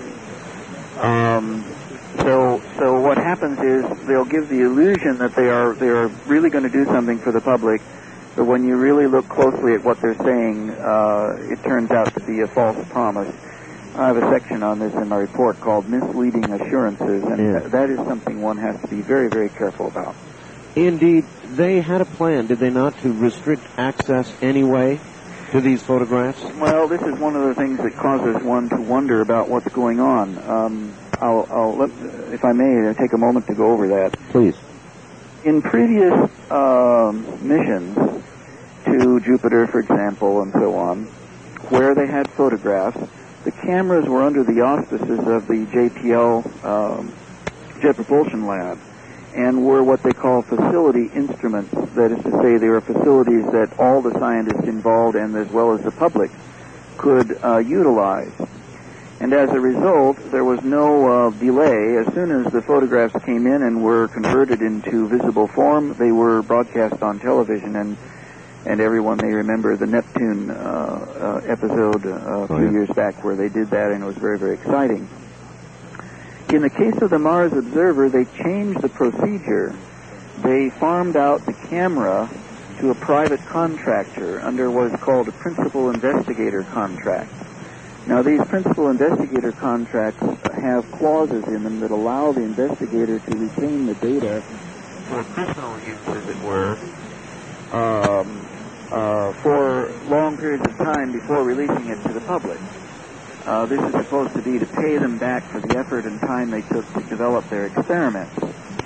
So what happens is they'll give the illusion that they are really going to do something for the public, but when you really look closely at what they're saying, it turns out to be a false promise. I have a section on this in my report called Misleading Assurances, and that is something one has to be very, very careful about. Indeed, they had a plan, did they not, to restrict access anyway to these photographs? Well, this is one of the things that causes one to wonder about what's going on. I'll if I may, take a moment to go over that. Please. In previous missions to Jupiter, for example, and so on, where they had photographs, the cameras were under the auspices of the JPL Jet Propulsion Lab, and were what they call facility instruments. That is to say, they were facilities that all the scientists involved, and as well as the public, could utilize. And as a result, there was no delay. As soon as the photographs came in and were converted into visible form, they were broadcast on television, and everyone may remember the Neptune episode a few years back where they did that, and it was very, very exciting. In the case of the Mars Observer, they changed the procedure. They farmed out the camera to a private contractor under what is called a principal investigator contract. Now, these principal investigator contracts have clauses in them that allow the investigator to retain the data for personal use, as it were, for long periods of time before releasing it to the public. This is supposed to be to pay them back for the effort and time they took to develop their experiments.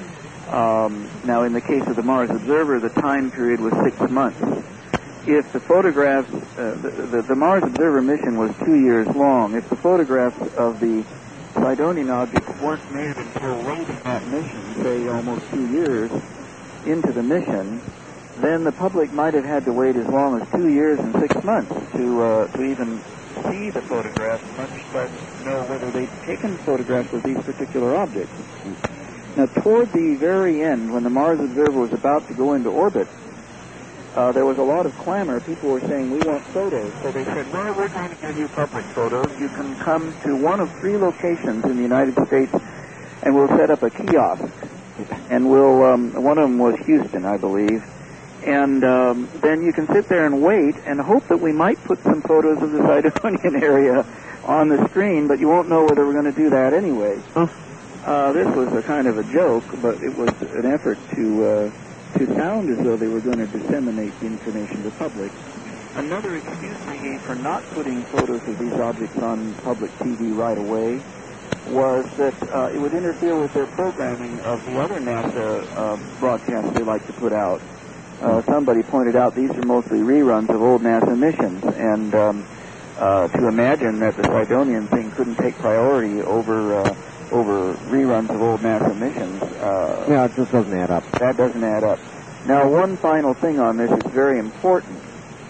Now, in the case of the Mars Observer, the time period was 6 months. If the photographs, the Mars Observer mission was 2 years long. If the photographs of the Sidonian objects weren't made until late in that mission, say almost 2 years into the mission, then the public might have had to wait as long as 2 years and 6 months to even see the photographs, much less know whether they'd taken photographs of these particular objects. Now, toward the very end, when the Mars Observer was about to go into orbit, there was a lot of clamor. People were saying, we want photos. So they said, well, we're going to give you public photos. You can come to one of 3 locations in the United States, and we'll set up a kiosk. And we'll, one of them was Houston, I believe. And then you can sit there and wait and hope that we might put some photos of the Sidonian area on the screen, but you won't know whether we're going to do that anyway. This was a kind of a joke, but it was an effort to sound as though they were going to disseminate the information to the public. Another excuse they gave for not putting photos of these objects on public TV right away was that it would interfere with their programming of the other NASA broadcasts they like to put out. Somebody pointed out these are mostly reruns of old NASA missions, and to imagine that the Sidonian thing couldn't take priority over reruns of old NASA missions. Yeah, it just doesn't add up. That doesn't add up. Now, one final thing on this is very important.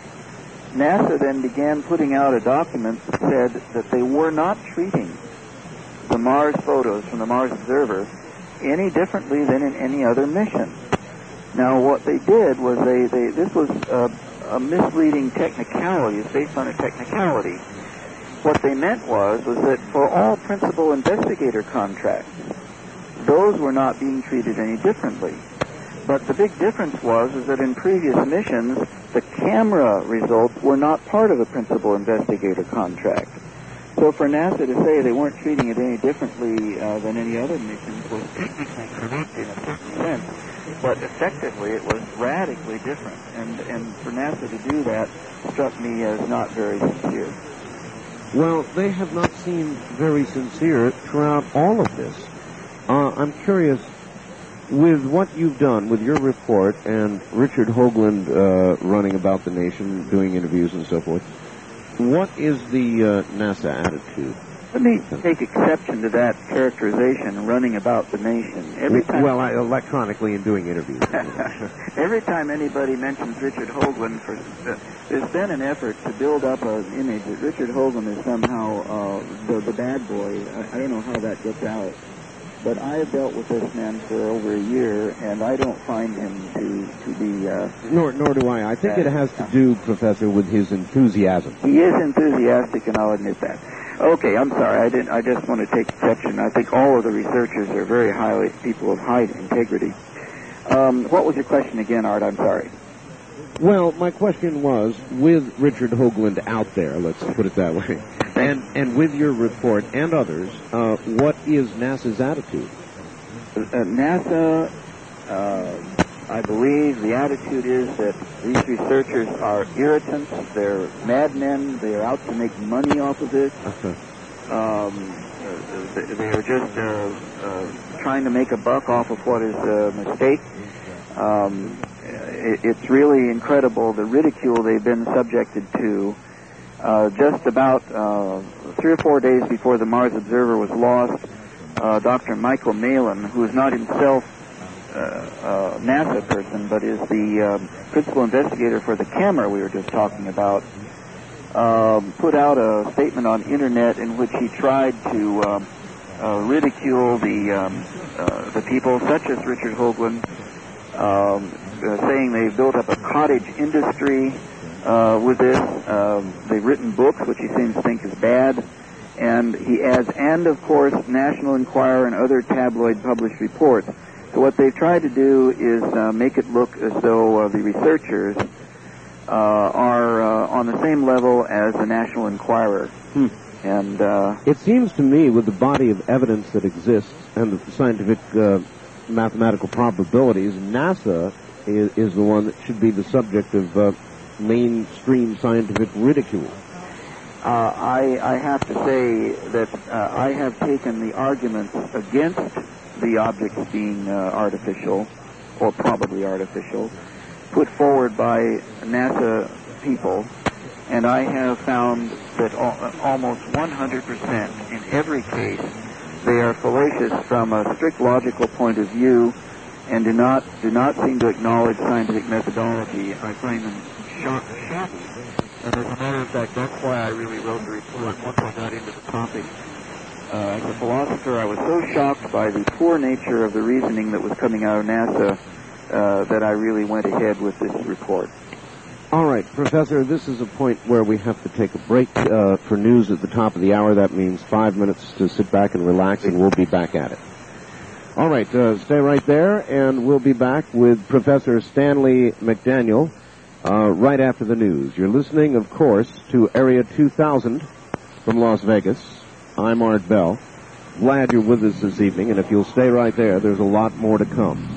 NASA then began putting out a document that said that they were not treating the Mars photos from the Mars Observer any differently than in any other mission. Now, what they did was this was a misleading technicality. It's based on a technicality. What they meant was that for all principal investigator contracts, those were not being treated any differently. But the big difference was that in previous missions, the camera results were not part of a principal investigator contract. So for NASA to say they weren't treating it any differently than any other missions was technically correct in a certain sense, but effectively it was radically different. And for NASA to do that struck me as not very sincere. Well, they have not seemed very sincere throughout all of this. I'm curious, with what you've done, with your report, and Richard Hoagland running about the nation, doing interviews and so forth, what is the NASA attitude? Let me take exception to that characterization, running about the nation. Every time, electronically and doing interviews. every time anybody mentions Richard Hoagland, there's been an effort to build up an image that Richard Hoagland is somehow the bad boy. I don't know how that gets out. But I have dealt with this man for over a year, and I don't find him to be... Nor do I. I think it has to do, Professor, with his enthusiasm. He is enthusiastic, and I'll admit that. Okay, I'm sorry. I just want to take exception. I think all of the researchers are very highly people of high integrity. What was your question again, Art? I'm sorry. Well, my question was, with Richard Hoagland out there, let's put it that way, and with your report and others, what is NASA's attitude? NASA, I believe the attitude is that these researchers are irritants, they're madmen, they are out to make money off of this. They are just trying to make a buck off of what is a mistake. It's really incredible the ridicule they've been subjected to. Just about 3 or 4 days before the Mars Observer was lost, Dr. Michael Malin, who is not himself a NASA person, but is the principal investigator for the camera we were just talking about, put out a statement on internet in which he tried to ridicule the people such as Richard Hoagland, saying they've built up a cottage industry with this. They've written books, which he seems to think is bad. And he adds, and of course, National Enquirer and other tabloid published reports. So what they've tried to do is make it look as though the researchers are on the same level as the National Enquirer. And it seems to me, with the body of evidence that exists and the scientific mathematical probabilities, NASA is the one that should be the subject of mainstream scientific ridicule. I have to say that I have taken the arguments against the objects being artificial, or probably artificial, put forward by NASA people, and I have found that almost 100% in every case they are fallacious from a strict logical point of view and do not seem to acknowledge scientific methodology. I find them shocking. And as a matter of fact, that's why I really wrote the report once I got into the topic. As a philosopher, I was so shocked by the poor nature of the reasoning that was coming out of NASA that I really went ahead with this report. All right, Professor, this is a point where we have to take a break for news at the top of the hour. That means 5 minutes to sit back and relax, and we'll be back at it. All right, stay right there, and we'll be back with Professor Stanley McDaniel right after the news. You're listening, of course, to Area 2000 from Las Vegas. I'm Art Bell. Glad you're with us this evening, and if you'll stay right there, there's a lot more to come.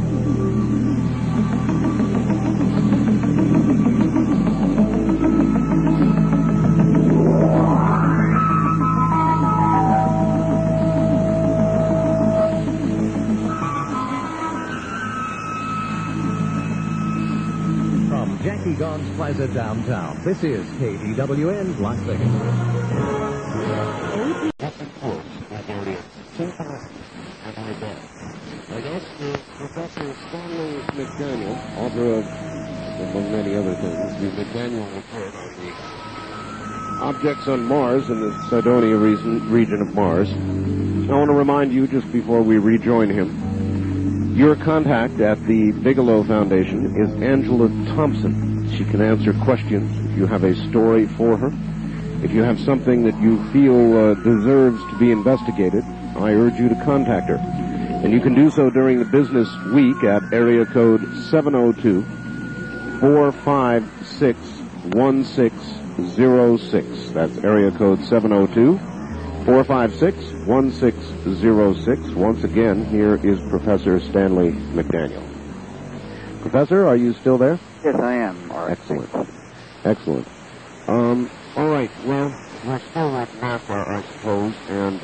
Jackie Gons Plaza downtown. This is KDWN Las Vegas. I guess Professor Stanley McDaniel, author of, among many other things, the McDaniel report on the objects on Mars in the Cydonia region of Mars. I want to remind you, just before we rejoin him, your contact at the Bigelow Foundation is Angela Thompson. She can answer questions if you have a story for her. If you have something that you feel deserves to be investigated, I urge you to contact her. And you can do so during the business week at area code 702-456-1606. That's area code 702-456-1606. Once again, here is Professor Stanley McDaniel. Professor, are you still there? Yes, I am. Excellent. Excellent. All right. Well, we're still with NASA, I suppose, and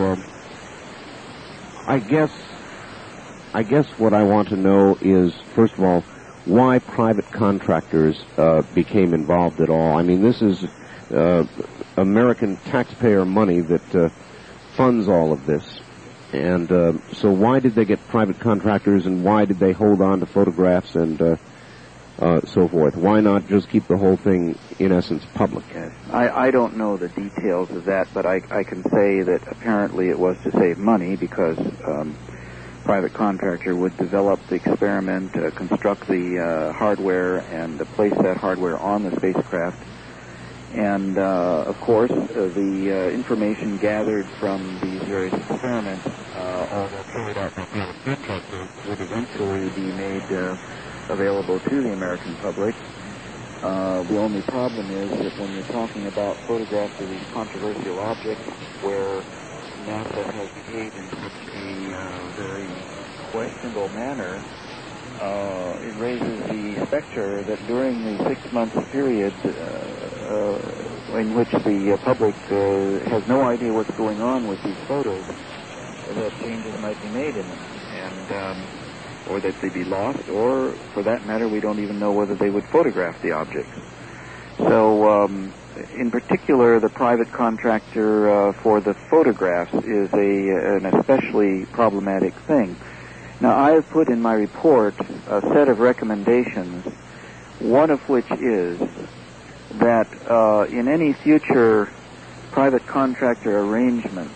I guess what I want to know is, first of all, why private contractors became involved at all. I mean, this is American taxpayer money that funds all of this. And so why did they get private contractors, and why did they hold on to photographs and so forth? Why not just keep the whole thing, in essence, public? Yes. I don't know the details of that, but I can say that apparently it was to save money because private contractor would develop the experiment, construct the hardware, and place that hardware on the spacecraft. And, of course, the information gathered from these various experiments, although carried out by private contractors, would eventually be made available to the American public. The only problem is that when you're talking about photographs of these controversial objects where NASA has behaved in such a very questionable manner, it raises the specter that during the 6-month period in which the public has no idea what's going on with these photos, that changes might be made in them, and or that they be lost, or for that matter, we don't even know whether they would photograph the objects. So, in particular, the private contractor for the photographs is an especially problematic thing. Now, I have put in my report a set of recommendations, one of which is that in any future private contractor arrangements,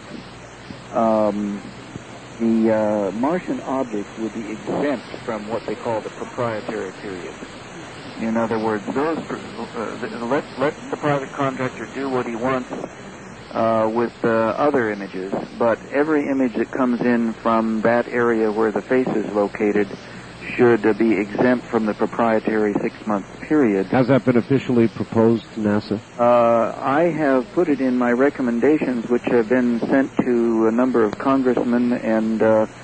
the Martian objects would be exempt from what they call the proprietary period. In other words, those let the private contractor do what he wants with other images, but every image that comes in from that area where the face is located should be exempt from the proprietary 6-month period. Has that been officially proposed to NASA? I have put it in my recommendations, which have been sent to a number of congressmen and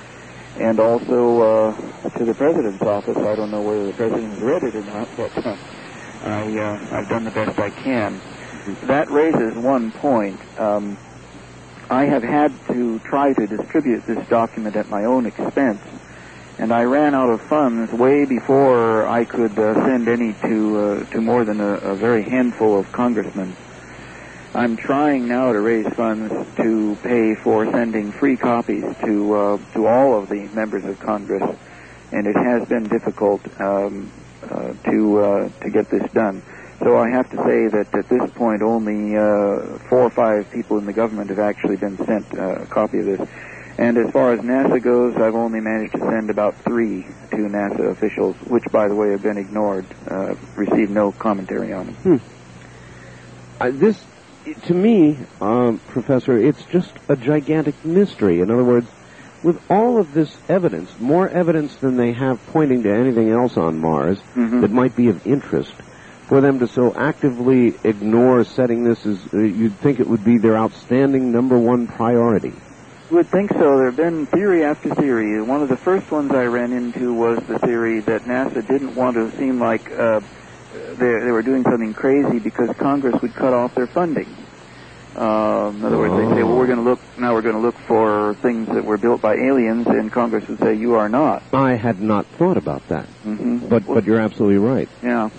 also to the president's office. I don't know whether the president has read it or not, but I've done the best I can. That raises one point. I have had to try to distribute this document at my own expense, and I ran out of funds way before I could send any to more than a very handful of congressmen. I'm trying now to raise funds to pay for sending free copies to all of the members of Congress, and it has been difficult to get this done. So I have to say that at this point only 4 or 5 people in the government have actually been sent a copy of this. And as far as NASA goes, I've only managed to send about 3 to NASA officials, which, by the way, have been ignored, received no commentary on them. This, to me, Professor, it's just a gigantic mystery. In other words, with all of this evidence, more evidence than they have pointing to anything else on Mars that might be of interest, for them to so actively ignore setting this as, you'd think it would be their outstanding #1 priority. You would think so. There have been theory after theory. One of the first ones I ran into was the theory that NASA didn't want to seem like they were doing something crazy because Congress would cut off their funding. In other words, they say, well, we're going to look for things that were built by aliens, and Congress would say, you are not. I had not thought about that. But you're absolutely right. Yeah.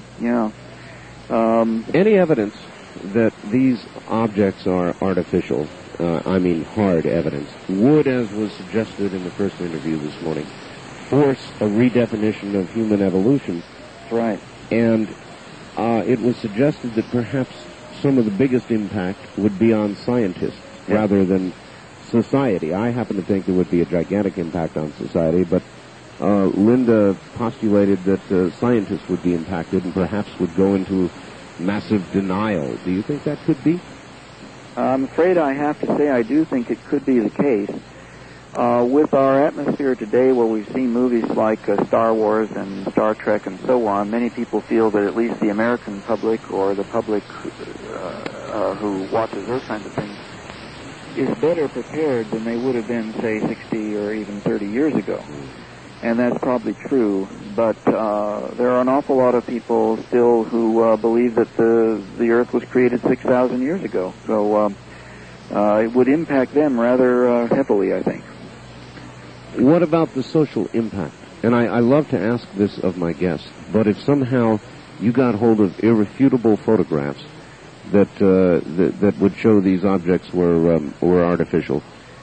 Any evidence that these objects are artificial, I mean hard evidence, would, as was suggested in the first interview this morning, force a redefinition of human evolution. That's right. And it was suggested that perhaps some of the biggest impact would be on scientists rather than society. I happen to think there would be a gigantic impact on society, but Linda postulated that scientists would be impacted and perhaps would go into massive denial. Do you think that could be? I'm afraid I have to say I do think it could be the case. With our atmosphere today, where we've seen movies like Star Wars and Star Trek and so on, many people feel that at least the American public or the public who watches those kinds of things is better prepared than they would have been, say, 60 or even 30 years ago. And that's probably true, but there are an awful lot of people still who believe that the Earth was created 6,000 years ago. So it would impact them rather heavily, I think. What about the social impact? And I love to ask this of my guests, but if somehow you got hold of irrefutable photographs that would show these objects were artificial,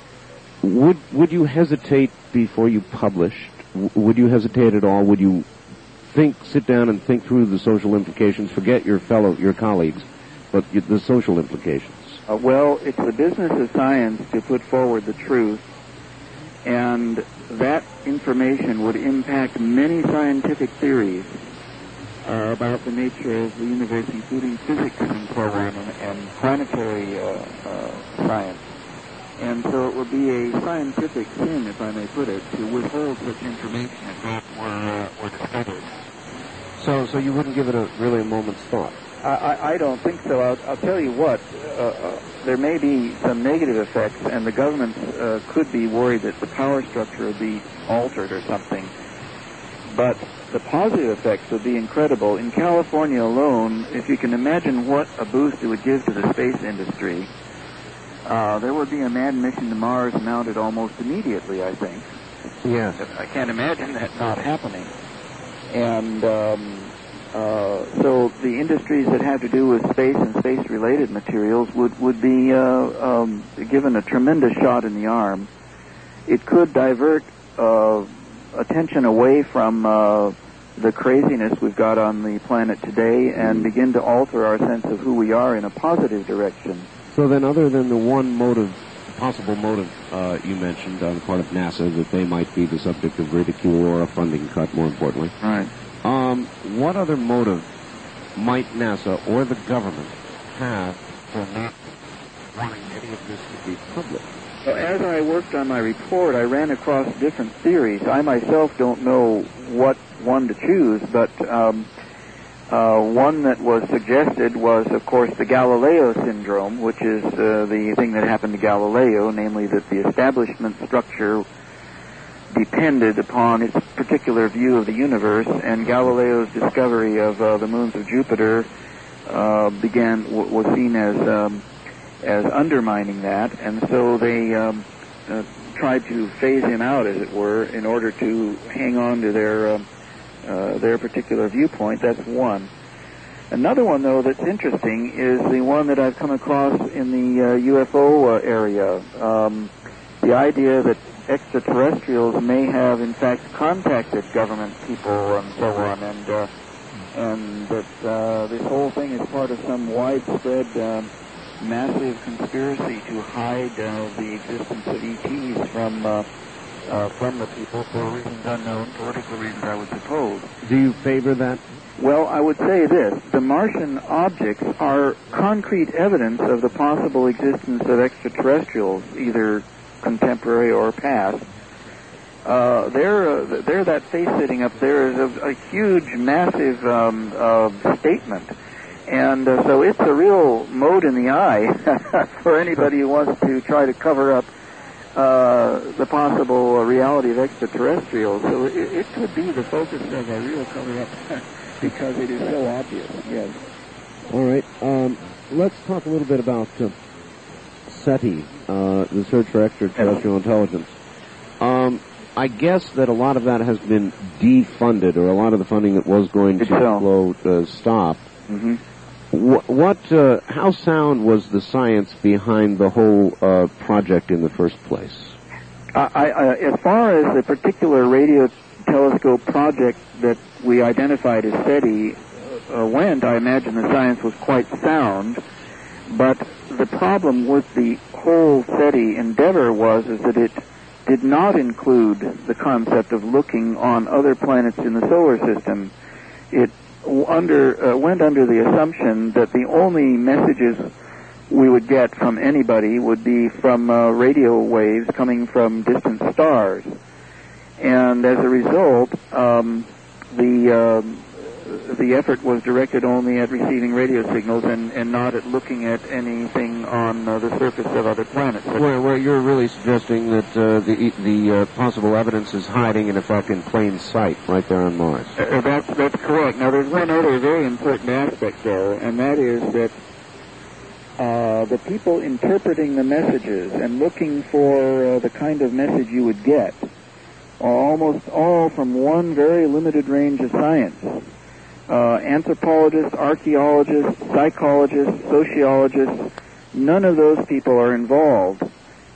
Would you hesitate before you published? Would you hesitate at all? Would you sit down and think through the social implications? Forget your colleagues, but the social implications. Well, it's the business of science to put forward the truth, and that information would impact many scientific theories about the nature of the universe, including physics and so on, and planetary science. And so it would be a scientific sin, if I may put it, to withhold such information if that were discovered. So you wouldn't give it really a moment's thought? I don't think so. I'll tell you what, there may be some negative effects, and the government could be worried that the power structure would be altered or something. But the positive effects would be incredible. In California alone, if you can imagine what a boost it would give to the space industry, there would be a manned mission to Mars mounted almost immediately, I think. Yes. I can't imagine that not happening. And so the industries that have to do with space and space-related materials would be given a tremendous shot in the arm. It could divert attention away from the craziness we've got on the planet today and begin to alter our sense of who we are in a positive direction. So then, other than the possible motive you mentioned on the part of NASA, that they might be the subject of ridicule or a funding cut, more importantly. Right. What other motive might NASA or the government have for not wanting any of this to be public? Well, as I worked on my report, I ran across different theories. I myself don't know what one to choose, but one that was suggested was, of course, the Galileo syndrome, which is the thing that happened to Galileo, namely that the establishment structure depended upon its particular view of the universe, and Galileo's discovery of the moons of Jupiter was seen as undermining that, and so they tried to phase him out, as it were, in order to hang on to their particular viewpoint. That's one. Another one, though, that's interesting is the one that I've come across in the UFO area. The idea that extraterrestrials may have, in fact, contacted government people and so on, and that this whole thing is part of some widespread, massive conspiracy to hide the existence of ETs from the people for reasons unknown, political reasons, I would suppose. Do you favor that? Well, I would say this. The Martian objects are concrete evidence of the possible existence of extraterrestrials, either contemporary or past. They're that face sitting up there is a huge, massive statement. And so it's a real mote in the eye for anybody who wants to try to cover up the possible reality of extraterrestrials. So it could be the focus of a real cover-up because it is so obvious, yes. All right. Let's talk a little bit about SETI, the Search for Extraterrestrial Intelligence. I guess that a lot of that has been defunded, or a lot of the funding that was going to flow stopped. Mm-hmm. How sound was the science behind the whole project in the first place? As far as the particular radio telescope project that we identified as SETI went, I imagine the science was quite sound. But the problem with the whole SETI endeavor was that it did not include the concept of looking on other planets in the solar system. It went under the assumption that the only messages we would get from anybody would be from radio waves coming from distant stars. And as a result, the effort was directed only at receiving radio signals and not at looking at anything on the surface of other planets. Where you're really suggesting that the possible evidence is hiding, in effect, in plain sight, right there on Mars. That's correct. Now, there's one other very important aspect, though, and that is that the people interpreting the messages and looking for the kind of message you would get are almost all from one very limited range of science. Anthropologists, archaeologists, psychologists, sociologists, none of those people are involved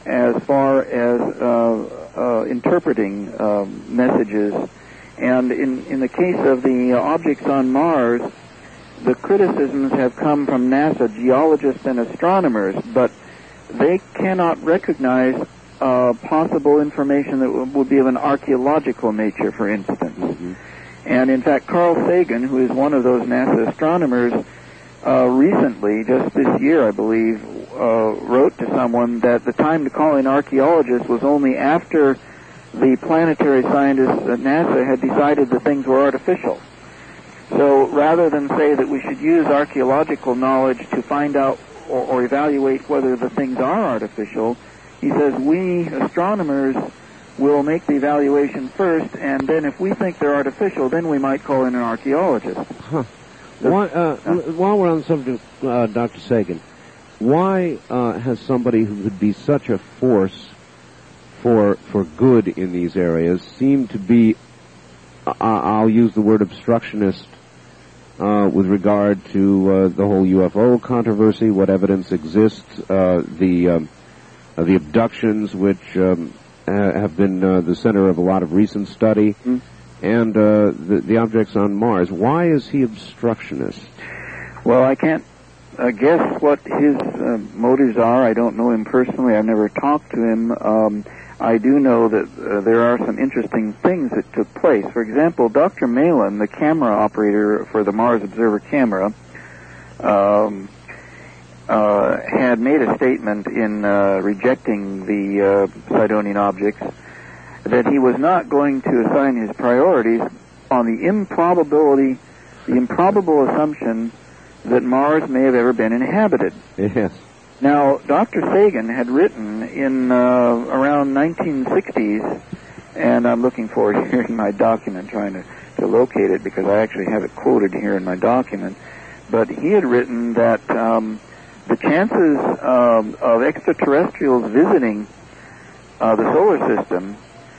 as far as interpreting messages. And in the case of the objects on Mars, the criticisms have come from NASA geologists and astronomers, but they cannot recognize possible information that would be of an archaeological nature, for instance. Mm-hmm. And in fact, Carl Sagan, who is one of those NASA astronomers, recently, just this year, I believe, wrote to someone that the time to call in archaeologists was only after the planetary scientists at NASA had decided that things were artificial. So rather than say that we should use archaeological knowledge to find out or evaluate whether the things are artificial, he says we astronomers will make the evaluation first, and then if we think they're artificial, then we might call in an archaeologist. Huh. While we're on the subject, Dr. Sagan, why has somebody who could be such a force for good in these areas seemed to be, I'll use the word obstructionist, with regard to the whole UFO controversy, what evidence exists, the abductions, which have been the center of a lot of recent study, and the objects on Mars. Why is he obstructionist? Well, I can't guess what his motives are. I don't know him personally. I've never talked to him. I do know that there are some interesting things that took place. For example, Dr. Malin, the camera operator for the Mars Observer camera, had made a statement in rejecting the Sidonian objects that he was not going to assign his priorities on the improbable assumption that Mars may have ever been inhabited. Yes. Now, Dr. Sagan had written in around 1960s, and I'm looking for it here in my document, trying to locate it because I actually have it quoted here in my document, but he had written that the chances of extraterrestrials visiting the solar system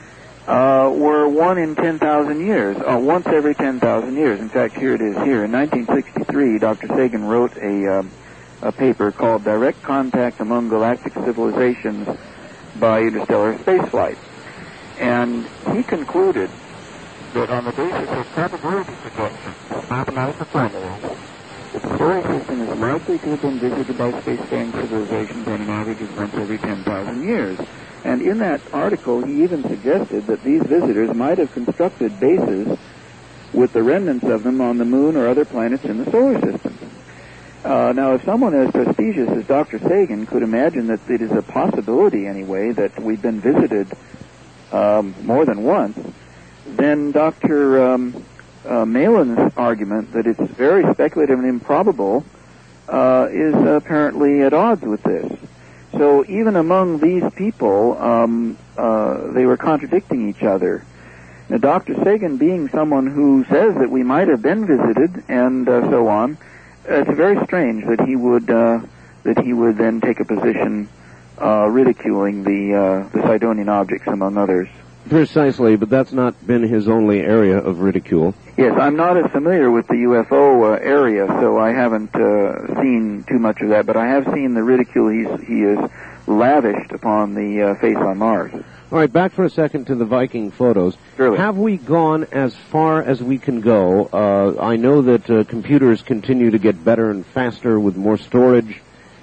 were 1 in 10,000 years, once every 10,000 years. In fact, here it is here. In 1963, Dr. Sagan wrote a paper called Direct Contact Among Galactic Civilizations by Interstellar Spaceflight. And he concluded that on the basis of probability projections, mathematical formulas, the solar system is likely to have been visited by spacefaring civilizations on an average of once every 10,000 years. And in that article, he even suggested that these visitors might have constructed bases with the remnants of them on the moon or other planets in the solar system. Now, if someone as prestigious as Dr. Sagan could imagine that it is a possibility, anyway, that we've been visited more than once, then Dr. Malin's argument that it's very speculative and improbable is apparently at odds with this. So even among these people, they were contradicting each other. Now, Dr. Sagan, being someone who says that we might have been visited and so on, it's very strange that he would then take a position ridiculing the Sidonian objects, among others. Precisely, but that's not been his only area of ridicule. Yes, I'm not as familiar with the UFO area, so I haven't seen too much of that, but I have seen the ridicule he has lavished upon the face on Mars. All right, back for a second to the Viking photos. Surely. Have we gone as far as we can go? I know that computers continue to get better and faster with more storage,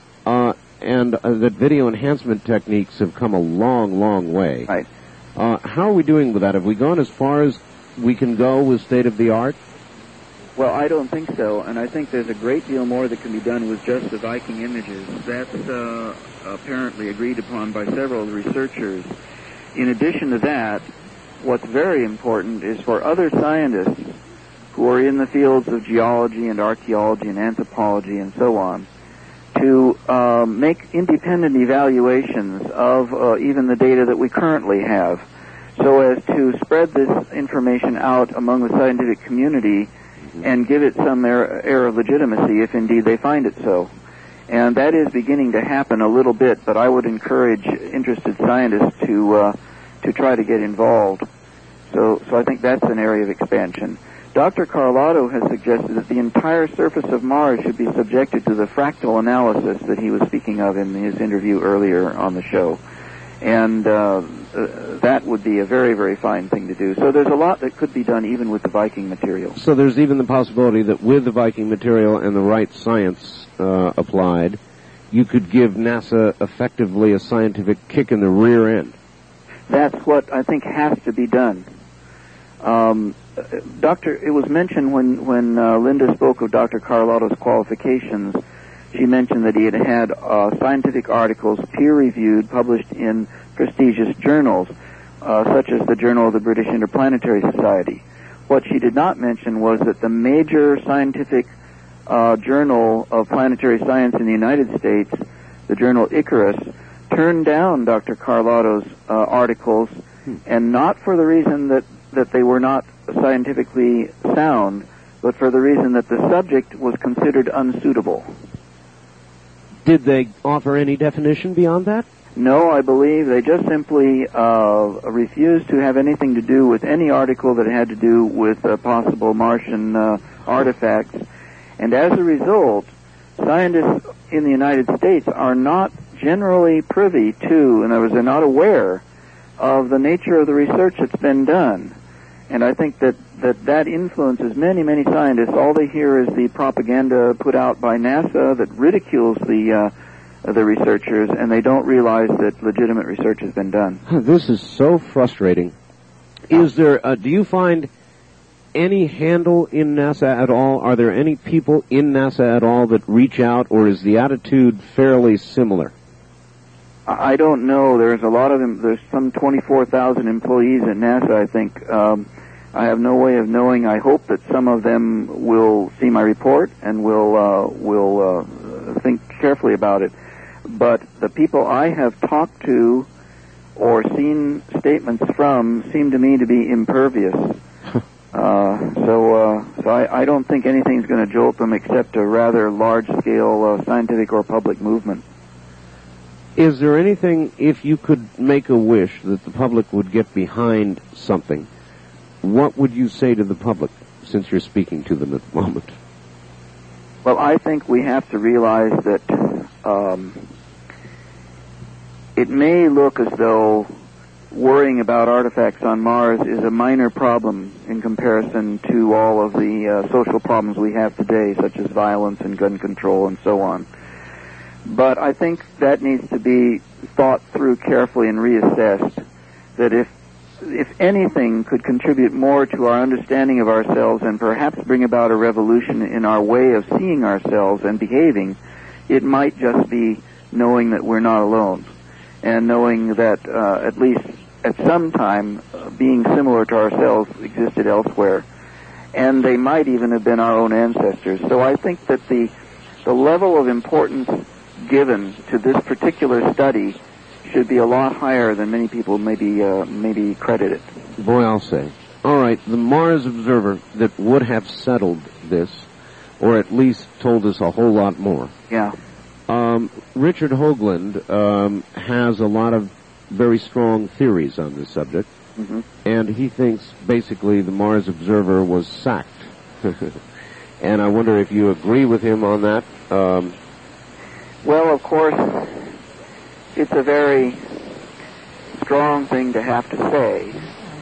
and that video enhancement techniques have come a long, long way. Right. How are we doing with that? Have we gone as far as we can go with state-of-the-art? Well, I don't think so, and I think there's a great deal more that can be done with just the Viking images. That's apparently agreed upon by several researchers. In addition to that, what's very important is for other scientists who are in the fields of geology and archaeology and anthropology and so on to make independent evaluations of even the data that we currently have, so as to spread this information out among the scientific community and give it some air of legitimacy, if indeed they find it so. And that is beginning to happen a little bit, but I would encourage interested scientists to try to get involved. So I think that's an area of expansion. Dr. Carlotto has suggested that the entire surface of Mars should be subjected to the fractal analysis that he was speaking of in his interview earlier on the show. And that would be a very, very fine thing to do. So there's a lot that could be done even with the Viking material. So there's even the possibility that with the Viking material and the right science applied, you could give NASA effectively a scientific kick in the rear end. That's what I think has to be done. It was mentioned when Linda spoke of Dr. Carlotto's qualifications, she mentioned that he had had scientific articles peer-reviewed, published in prestigious journals, such as the Journal of the British Interplanetary Society. What she did not mention was that the major scientific journal of planetary science in the United States, the journal Icarus, turned down Dr. Carlotto's articles, and not for the reason that they were not scientifically sound, but for the reason that the subject was considered unsuitable. Did they offer any definition beyond that? No, I believe they just simply refused to have anything to do with any article that had to do with possible Martian artifacts. And as a result, scientists in the United States are not generally privy to, in other words, they're not aware of the nature of the research that's been done. And I think that influences many, many scientists. All they hear is the propaganda put out by NASA that ridicules the researchers, and they don't realize that legitimate research has been done. This is so frustrating. Is there, do you find any handle in NASA at all? Are there any people in NASA at all that reach out, or is the attitude fairly similar? I don't know. There's a lot of them. There's some 24,000 employees at NASA, I think. I have no way of knowing. I hope that some of them will see my report and will think carefully about it. But the people I have talked to or seen statements from seem to me to be impervious. So I don't think anything's going to jolt them except a rather large-scale scientific or public movement. Is there anything, if you could make a wish that the public would get behind something, what would you say to the public, since you're speaking to them at the moment? Well, I think we have to realize that it may look as though worrying about artifacts on Mars is a minor problem in comparison to all of the social problems we have today, such as violence and gun control and so on. But I think that needs to be thought through carefully and reassessed, that if anything could contribute more to our understanding of ourselves and perhaps bring about a revolution in our way of seeing ourselves and behaving, it might just be knowing that we're not alone, and knowing that at least at some time being similar to ourselves existed elsewhere, and they might even have been our own ancestors. So I think that the level of importance given to this particular study should be a lot higher than many people maybe credit it. Boy, I'll say. All right, the Mars Observer that would have settled this, or at least told us a whole lot more. Yeah. Richard Hoagland has a lot of very strong theories on this subject, and he thinks basically the Mars Observer was sacked. And I wonder if you agree with him on that. Well, of course, it's a very strong thing to have to say.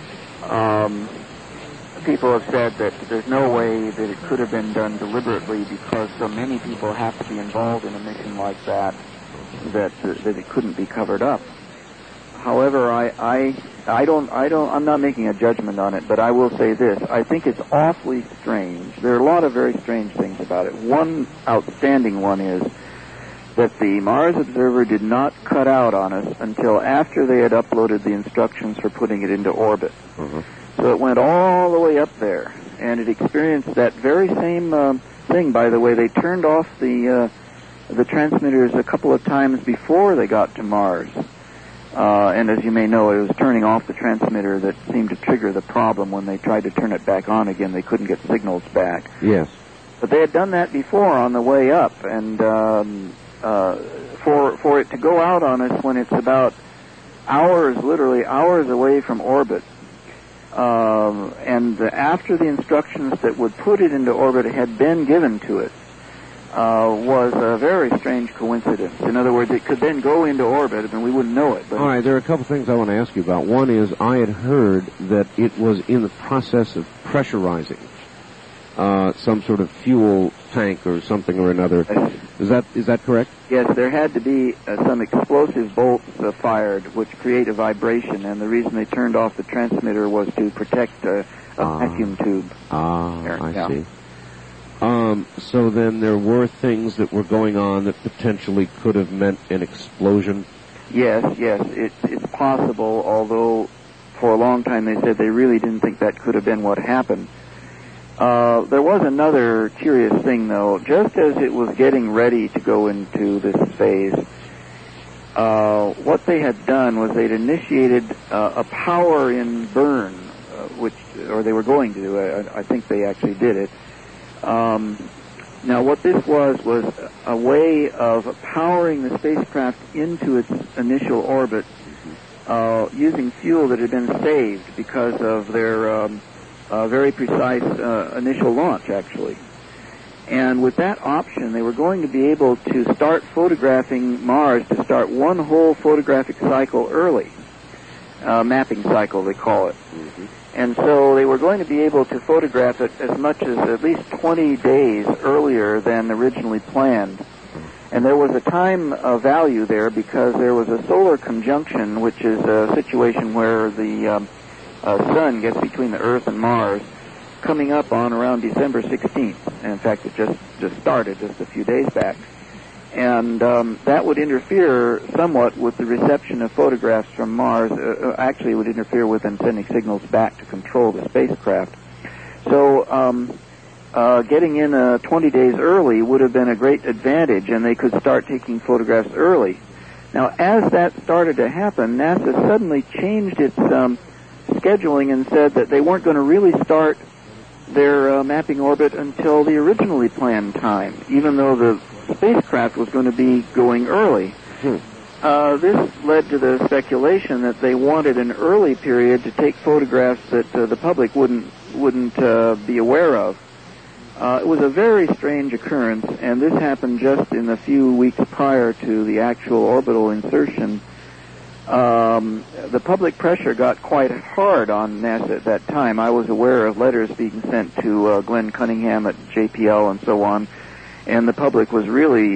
People have said that there's no way that it could have been done deliberately because so many people have to be involved in a mission like that it couldn't be covered up. However, I'm not making a judgment on it, but I will say this. I think it's awfully strange. There are a lot of very strange things about it. One outstanding one is that the Mars Observer did not cut out on us until after they had uploaded the instructions for putting it into orbit. So it went all the way up there, and it experienced that very same thing. By the way, they turned off the transmitters a couple of times before they got to Mars. And as you may know, it was turning off the transmitter that seemed to trigger the problem. When they tried to turn it back on again, they couldn't get signals back. Yes. But they had done that before on the way up, and for it to go out on us when it's about literally hours away from orbit, and after the instructions that would put it into orbit had been given to it, was a very strange coincidence. In other words, it could then go into orbit, and we wouldn't know it. But all right, there are a couple things I want to ask you about. One is I had heard that it was in the process of pressurizing some sort of fuel tank or something or another. Is that correct? Yes, there had to be some explosive bolts fired, which create a vibration, and the reason they turned off the transmitter was to protect a vacuum tube. I see. So then there were things that were going on that potentially could have meant an explosion? Yes, it's possible, although for a long time they said they really didn't think that could have been what happened. There was another curious thing, though. Just as it was getting ready to go into this phase, what they had done was they'd initiated a power-in burn, or they were going to do. I think they actually did it. Now, what this was a way of powering the spacecraft into its initial orbit using fuel that had been saved because of their very precise initial launch, actually. And with that option, they were going to be able to start photographing Mars, to start one whole photographic cycle early. Mapping cycle, they call it. Mm-hmm. And so they were going to be able to photograph it as much as at least 20 days earlier than originally planned. And there was a time value there because there was a solar conjunction, which is a situation where the sun gets between the Earth and Mars, coming up on around December 16th. And in fact, it just started just a few days back. And that would interfere somewhat with the reception of photographs from Mars. Actually, it would interfere with them sending signals back to control the spacecraft. So getting in 20 days early would have been a great advantage, and they could start taking photographs early. Now, as that started to happen, NASA suddenly changed its scheduling and said that they weren't going to really start their mapping orbit until the originally planned time, even though the spacecraft was going to be going early. This led to the speculation that they wanted an early period to take photographs that the public wouldn't be aware of. It was a very strange occurrence, and this happened just in the few weeks prior to the actual orbital insertion. The public pressure got quite hard on NASA at that time. I was aware of letters being sent to Glenn Cunningham at JPL and so on, and the public was really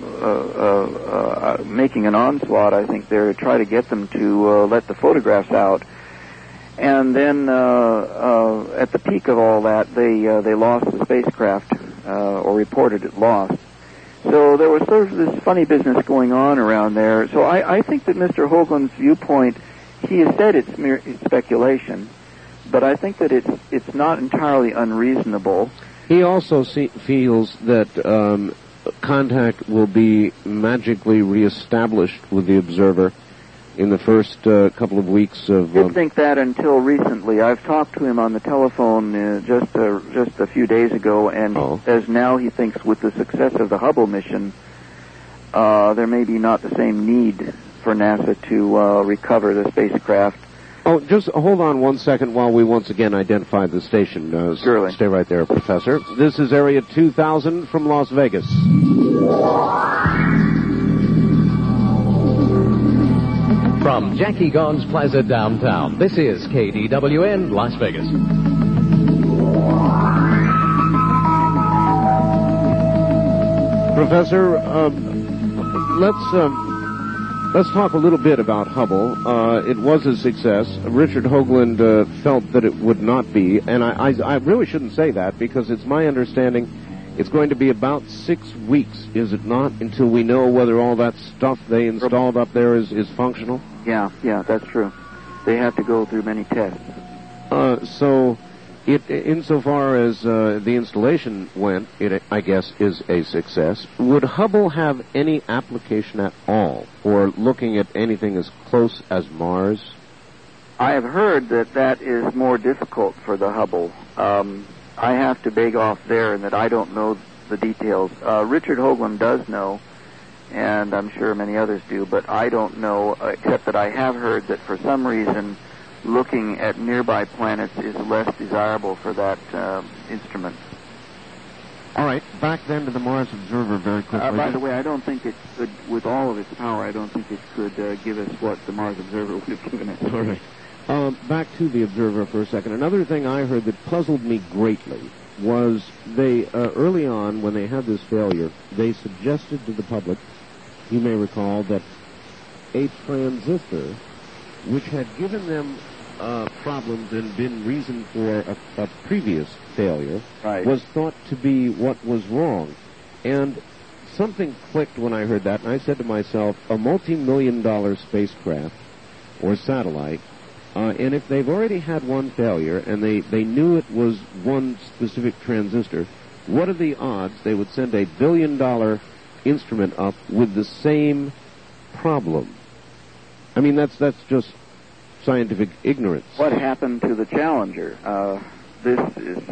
making an onslaught, I think, there to try to get them to let the photographs out. And then at the peak of all that, they lost the spacecraft, or reported it lost. So there was sort of this funny business going on around there. So I think that Mr. Hoagland's viewpoint, he has said it's mere speculation, but I think that it's not entirely unreasonable. He also feels that contact will be magically reestablished with the observer in the first couple of weeks of... I didn't think that until recently. I've talked to him on the telephone just a few days ago, and he says now he thinks with the success of the Hubble mission, there may be not the same need for NASA to recover the spacecraft. Oh, just hold on 1 second while we once again identify the station. Surely. Stay right there, Professor. This is Area 2000 from Las Vegas. From Jackie Gons Plaza downtown, this is KDWN Las Vegas. Professor, let's talk a little bit about Hubble. It was a success. Richard Hoagland felt that it would not be, and I really shouldn't say that because it's my understanding it's going to be about 6 weeks, is it not, until we know whether all that stuff they installed up there is functional? Yeah, that's true. They have to go through many tests. So, insofar as the installation went, it, I guess, is a success. Would Hubble have any application at all for looking at anything as close as Mars? I have heard that is more difficult for the Hubble. I have to beg off there in that I don't know the details. Richard Hoagland does know, and I'm sure many others do, but I don't know, except that I have heard that for some reason looking at nearby planets is less desirable for that instrument. All right, back then to the Mars Observer very quickly. By the way, I don't think it could, with all of its power, I don't think it could give us what the Mars Observer would have given us. All right. Back to the Observer for a second. Another thing I heard that puzzled me greatly was they, early on, when they had this failure, they suggested to the public, you may recall, that a transistor, which had given them problems and been reason for a previous failure, Right. was thought to be what was wrong. And something clicked when I heard that, and I said to myself, a multi-million-dollar spacecraft or satellite, and if they've already had one failure and they knew it was one specific transistor, what are the odds they would send a billion-dollar instrument up with the same problem? I mean, that's just scientific ignorance. What happened to the Challenger? This is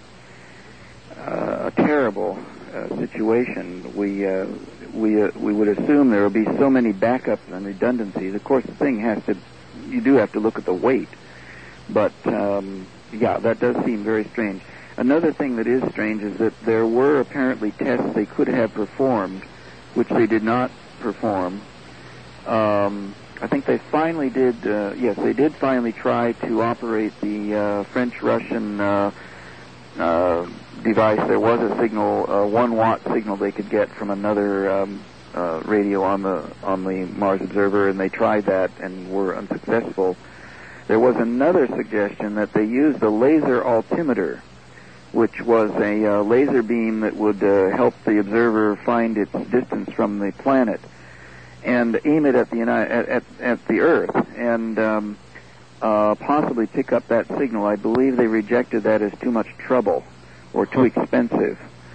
a terrible situation. We would assume there will be so many backups and redundancies. Of course, the thing you do have to look at the weight. But, yeah, that does seem very strange. Another thing that is strange is that there were apparently tests they could have performed, which they did not perform. I think they finally did, yes, they did finally try to operate the French-Russian device. There was a signal, a 1-watt signal they could get from another radio on the Mars Observer, and they tried that and were unsuccessful. There was another suggestion that they used a laser altimeter, which was a laser beam that would help the observer find its distance from the planet and aim it at the Earth and possibly pick up that signal. I believe they rejected that as too much trouble or too expensive.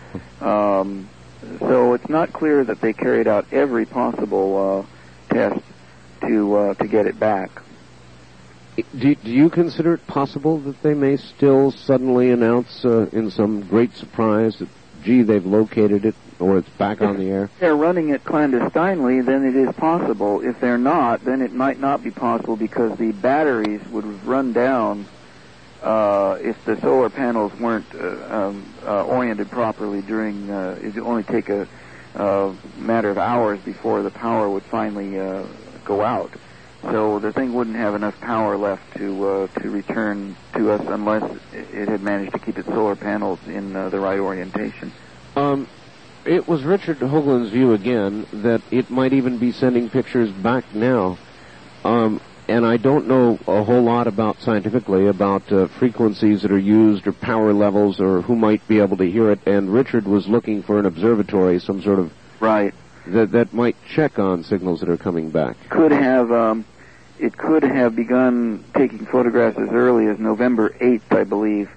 So it's not clear that they carried out every possible test to get it back. Do you consider it possible that they may still suddenly announce in some great surprise that, gee, they've located it, or it's back on the air? If they're running it clandestinely, then it is possible. If they're not, then it might not be possible because the batteries would run down if the solar panels weren't oriented properly during, it would only take a matter of hours before the power would finally go out. So the thing wouldn't have enough power left to return to us unless it had managed to keep its solar panels in the right orientation. It was Richard Hoagland's view again that it might even be sending pictures back now. And I don't know a whole lot scientifically about frequencies that are used or power levels or who might be able to hear it. And Richard was looking for an observatory, some sort of right that might check on signals that are coming back. It could have begun taking photographs as early as November 8th, I believe,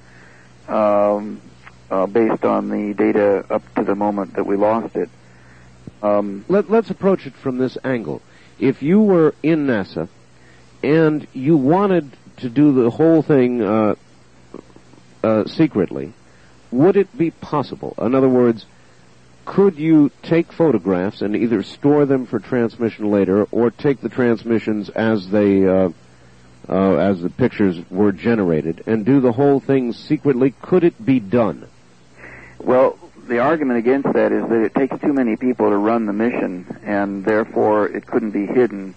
based on the data up to the moment that we lost it. Let's approach it from this angle. If you were in NASA and you wanted to do the whole thing secretly, would it be possible? In other words, could you take photographs and either store them for transmission later, or take the transmissions as the pictures were generated, and do the whole thing secretly? Could it be done? Well, the argument against that is that it takes too many people to run the mission, and therefore it couldn't be hidden.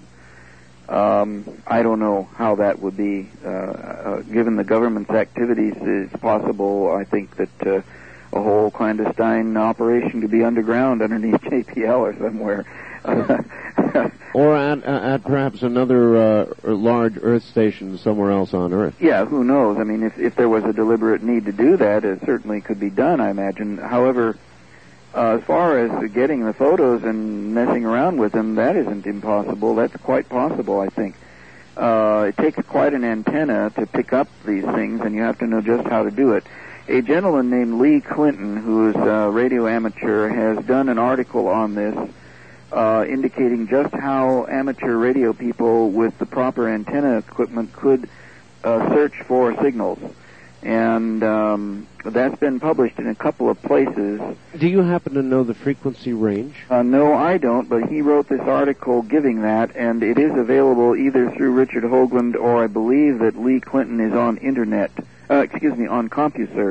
I don't know how that would be. Given the government's activities, it's possible, I think, that a whole clandestine operation could be underground underneath JPL or somewhere. Or at perhaps another large Earth station somewhere else on Earth. Yeah, who knows? I mean, if there was a deliberate need to do that, it certainly could be done, I imagine. However, as far as getting the photos and messing around with them, that isn't impossible. That's quite possible, I think. It takes quite an antenna to pick up these things, and you have to know just how to do it. A gentleman named Lee Clinton, who is a radio amateur, has done an article on this, indicating just how amateur radio people with the proper antenna equipment could search for signals. And that's been published in a couple of places. Do you happen to know the frequency range? No, I don't, but he wrote this article giving that, and it is available either through Richard Hoagland, or I believe that Lee Clinton is on on CompuServe.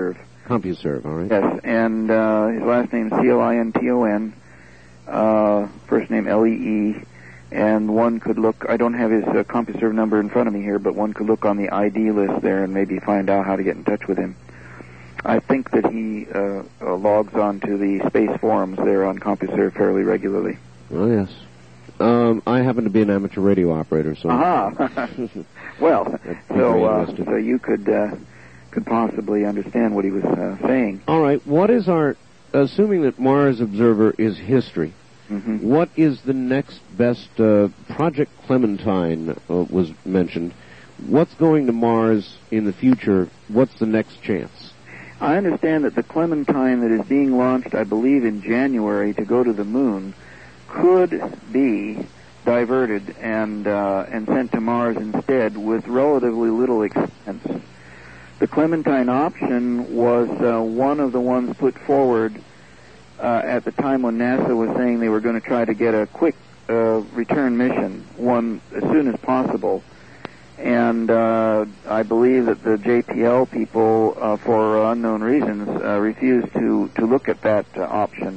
CompuServe, all right? Yes, and his last name is Clinton, first name Lee, and one could look, I don't have his CompuServe number in front of me here, but one could look on the ID list there and maybe find out how to get in touch with him. I think that he logs on to the space forums there on CompuServe fairly regularly. Oh, yes. I happen to be an amateur radio operator, so... Aha! Well, so you could possibly understand what he was saying. All right, what is our... Assuming that Mars Observer is history, what is the next best... Project Clementine was mentioned. What's going to Mars in the future? What's the next chance? I understand that the Clementine that is being launched, I believe, in January to go to the moon could be diverted and sent to Mars instead with relatively little expense. The Clementine option was one of the ones put forward at the time when NASA was saying they were going to try to get a quick return mission, one as soon as possible. And I believe that the JPL people, for unknown reasons, refused to look at that option.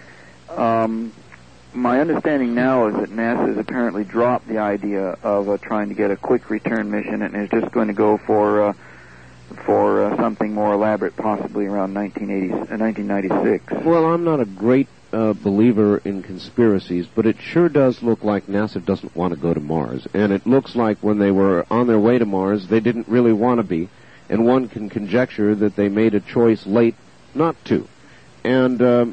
My understanding now is that NASA has apparently dropped the idea of trying to get a quick return mission and is just going to go for something more elaborate, possibly around 1996. Well, I'm not a great believer in conspiracies, but it sure does look like NASA doesn't want to go to Mars. And it looks like when they were on their way to Mars, they didn't really want to be. And one can conjecture that they made a choice late not to. And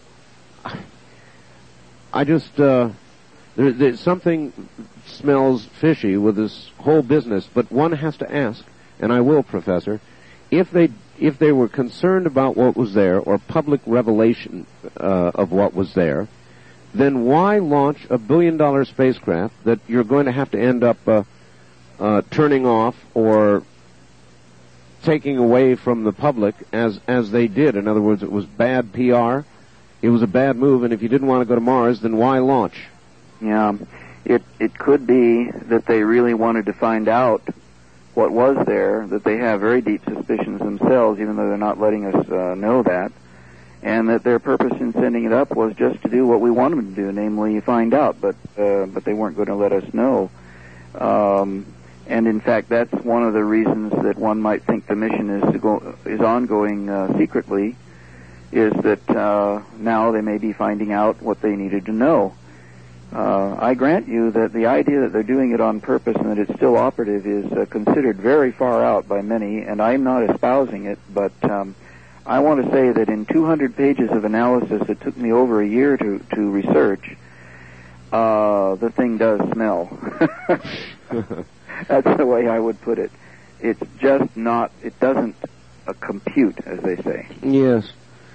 I just, there's something smells fishy with this whole business, but one has to ask, and I will, Professor, if they were concerned about what was there, or public revelation of what was there, then why launch a billion-dollar spacecraft that you're going to have to end up turning off or taking away from the public as they did? In other words, it was bad PR. It was a bad move, and if you didn't want to go to Mars, then why launch? Yeah, it could be that they really wanted to find out what was there, that they have very deep suspicions themselves, even though they're not letting us know that, and that their purpose in sending it up was just to do what we want them to do, namely find out, but they weren't going to let us know. And in fact, that's one of the reasons that one might think the mission is ongoing secretly, is that now they may be finding out what they needed to know. I grant you that the idea that they're doing it on purpose and that it's still operative is considered very far out by many, and I'm not espousing it, but I want to say that in 200 pages of analysis that took me over a year to research, the thing does smell. That's the way I would put it. It's just not, it doesn't compute, as they say. Yes.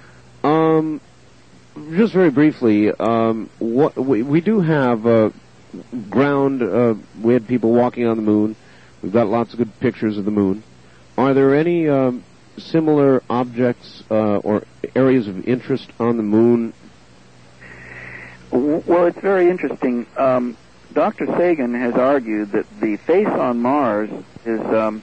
Just very briefly, what we do have ground. We had people walking on the moon. We've got lots of good pictures of the moon. Are there any similar objects or areas of interest on the moon? Well, it's very interesting. Dr. Sagan has argued that the face on Mars is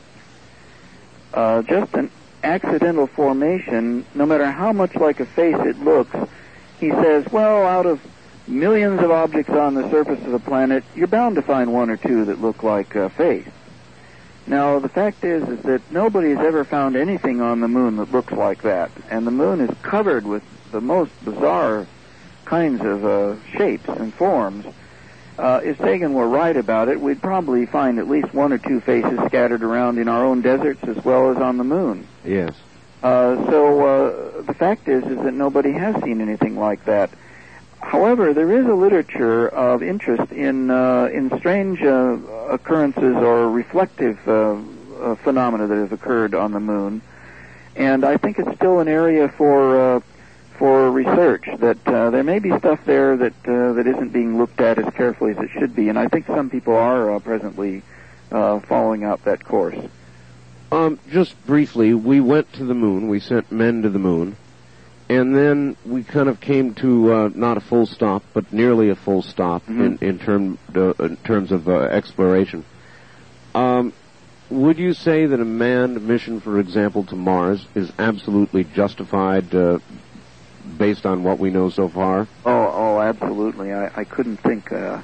just an accidental formation. No matter how much like a face it looks, he says, well, out of millions of objects on the surface of the planet, you're bound to find one or two that look like a face. Now, the fact is that nobody has ever found anything on the moon that looks like that, and the moon is covered with the most bizarre kinds of shapes and forms. If Sagan were right about it, we'd probably find at least one or two faces scattered around in our own deserts as well as on the moon. Yes. So the fact is that nobody has seen anything like that. However, there is a literature of interest in strange occurrences or reflective phenomena that have occurred on the moon, and I think it's still an area for research. That there may be stuff there that isn't being looked at as carefully as it should be, and I think some people are presently following out that course. Just briefly, we went to the moon. We sent men to the moon. And then we kind of came to not a full stop, but nearly a full stop in terms of exploration. would you say that a manned mission, for example, to Mars is absolutely justified based on what we know so far? Oh, absolutely. I couldn't think. The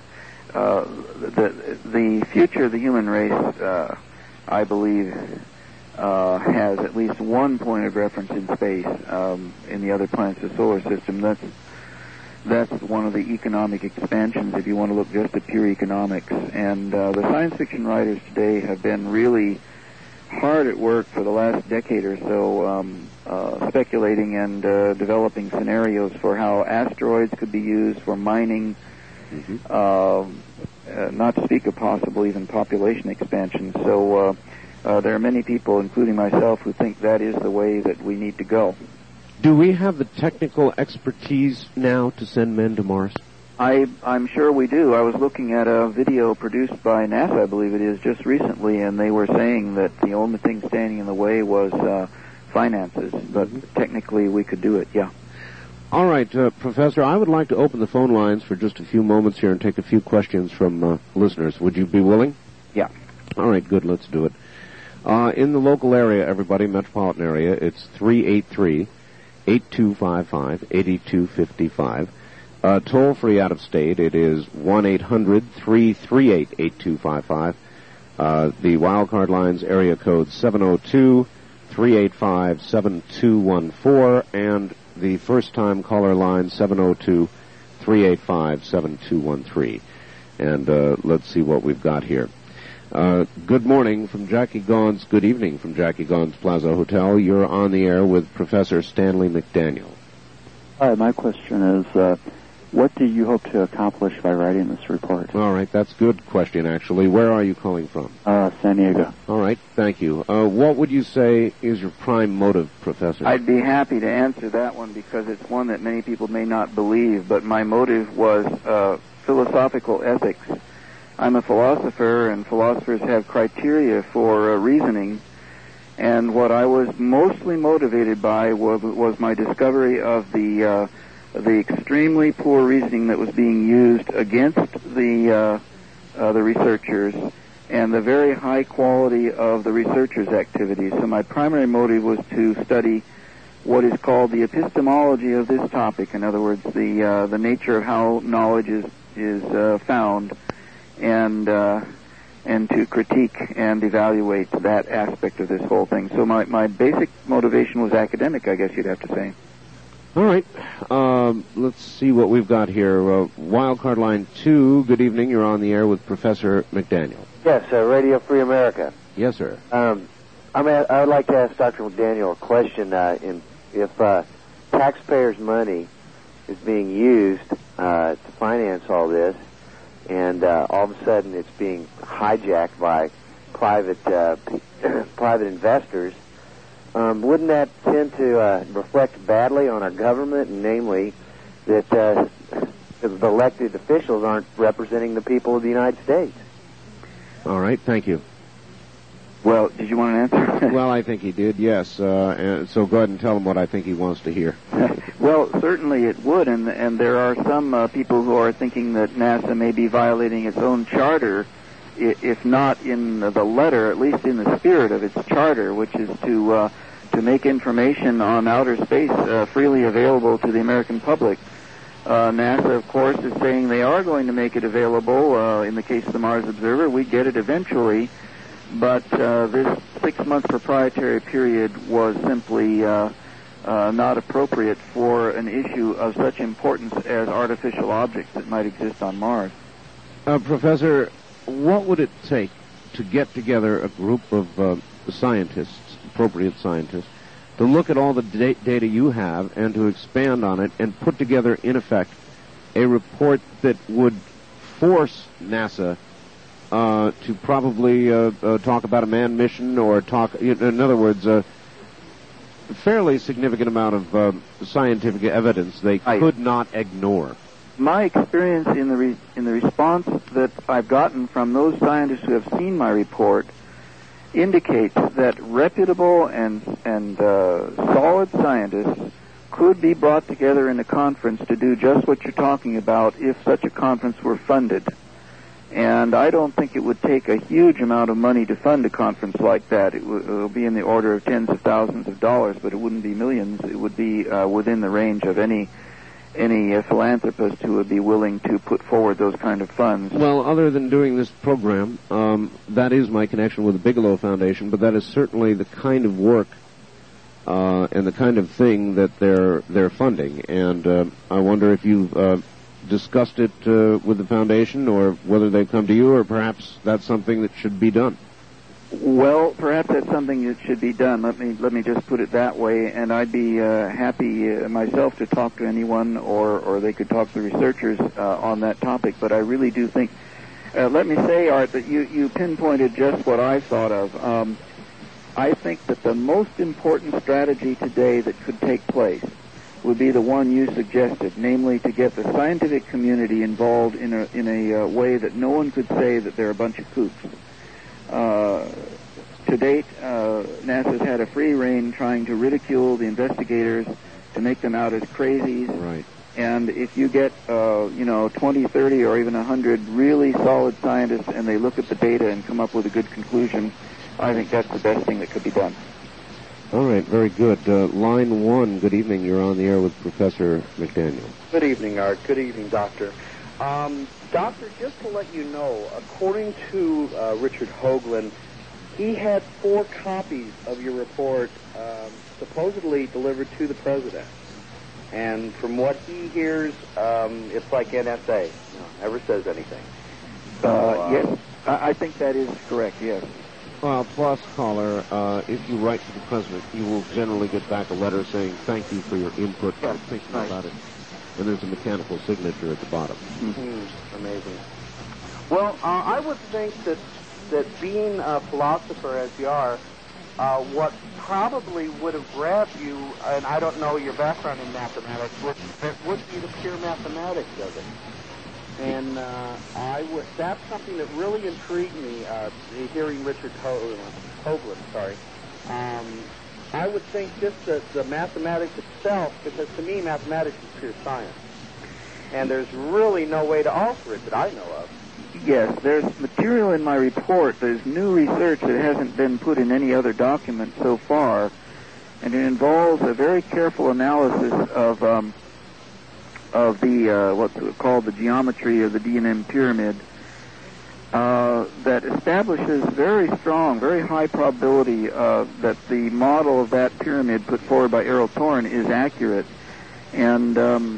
future of the human race, I believe, has at least one point of reference in space, in the other planets of the solar system. That's one of the economic expansions, if you want to look just at pure economics. And the science fiction writers today have been really hard at work for the last decade or so, speculating and developing scenarios for how asteroids could be used for mining, not to speak of possible even population expansion. So there are many people, including myself, who think that is the way that we need to go. Do we have the technical expertise now to send men to Mars? I'm sure we do. I was looking at a video produced by NASA, I believe it is, just recently, and they were saying that the only thing standing in the way was finances, but technically we could do it, yeah. All right, Professor, I would like to open the phone lines for just a few moments here and take a few questions from listeners. Would you be willing? Yeah. All right, good, let's do it. In the local area, everybody, metropolitan area, it's 383-8255-8255. Toll-free out of state, it is 1-800-338-8255. The wildcard lines, area code 702-385-7214, and the first-time caller line, 702-385-7213. And let's see what we've got here. Good morning from Jackie Gaughan's, good evening from Jackie Gaughan's Plaza Hotel. You're on the air with Professor Stanley McDaniel. Hi, my question is, what do you hope to accomplish by writing this report? All right, that's a good question, actually. Where are you calling from? San Diego. All right, thank you. What would you say is your prime motive, Professor? I'd be happy to answer that one because it's one that many people may not believe, but my motive was philosophical ethics. I'm a philosopher, and philosophers have criteria for reasoning, and what I was mostly motivated by was my discovery of the extremely poor reasoning that was being used against the researchers, and the very high quality of the researchers' activities. So my primary motive was to study what is called the epistemology of this topic. In other words, the nature of how knowledge is found, and to critique and evaluate that aspect of this whole thing. So my basic motivation was academic, I guess you'd have to say. All right. Let's see what we've got here. Wildcard line 2, good evening. You're on the air with Professor McDaniel. Yes, Radio Free America. Yes, sir. I would like to ask Dr. McDaniel a question. If taxpayers' money is being used to finance all this, and all of a sudden it's being hijacked by private investors, wouldn't that tend to reflect badly on our government, and namely that the elected officials aren't representing the people of the United States? All right, thank you. Well, did you want an answer? Well, I think he did, yes. And so go ahead and tell him what I think he wants to hear. Well, certainly it would, and there are some people who are thinking that NASA may be violating its own charter, if not in the letter, at least in the spirit of its charter, which is to make information on outer space freely available to the American public. NASA, of course, is saying they are going to make it available. In the case of the Mars Observer, we get it eventually, but this 6-month proprietary period was simply not appropriate for an issue of such importance as artificial objects that might exist on Mars. Professor, what would it take to get together a group of scientists, appropriate scientists, to look at all the data you have and to expand on it and put together, in effect, a report that would force NASA to probably talk about a manned mission, or talk, in other words, a fairly significant amount of scientific evidence they could not ignore? My experience in the response that I've gotten from those scientists who have seen my report indicates that reputable and solid scientists could be brought together in a conference to do just what you're talking about if such a conference were funded. And I don't think it would take a huge amount of money to fund a conference like that. It'll be in the order of tens of thousands of dollars, but it wouldn't be millions. It would be within the range of any philanthropist who would be willing to put forward those kind of funds. Well, other than doing this program, that is my connection with the Bigelow Foundation, but that is certainly the kind of work and the kind of thing that they're funding. And I wonder if you've discussed it with the foundation, or whether they've come to you, or perhaps that's something that should be done. Well, perhaps that's something that should be done. Let me just put it that way, and I'd be happy myself to talk to anyone, or they could talk to the researchers on that topic. But I really do think, let me say, Art, that you pinpointed just what I thought of. I think that the most important strategy today that could take place would be the one you suggested, namely to get the scientific community involved in a way that no one could say that they're a bunch of kooks. To date, NASA's had a free rein trying to ridicule the investigators, to make them out as crazies. Right. And if you get, 20, 30, or even 100 really solid scientists, and they look at the data and come up with a good conclusion, I think that's the best thing that could be done. All right, very good. Line 1, good evening. You're on the air with Professor McDaniel. Good evening, Art. Good evening, Doctor. Doctor, just to let you know, according to Richard Hoagland, he had 4 copies of your report supposedly delivered to the President. And from what he hears, it's like NSA. Never says anything. Yes, I think that is correct, yes. Well, plus, caller, if you write to the President, you will generally get back a letter saying, thank you for your input, yes, thinking right. about it. And there's a mechanical signature at the bottom. Amazing. Well, I would think that being a philosopher as you are, what probably would have grabbed you, and I don't know your background in mathematics, would be the pure mathematics of it. And that's something that really intrigued me, hearing Richard Hoagland, sorry. I would think just the mathematics itself, because to me mathematics is pure science. And there's really no way to alter it that I know of. Yes, there's material in my report. There's new research that hasn't been put in any other document so far, and it involves a very careful analysis of the what's called the geometry of the D&M pyramid that establishes very strong, very high probability that the model of that pyramid put forward by Errol Thorne is accurate, and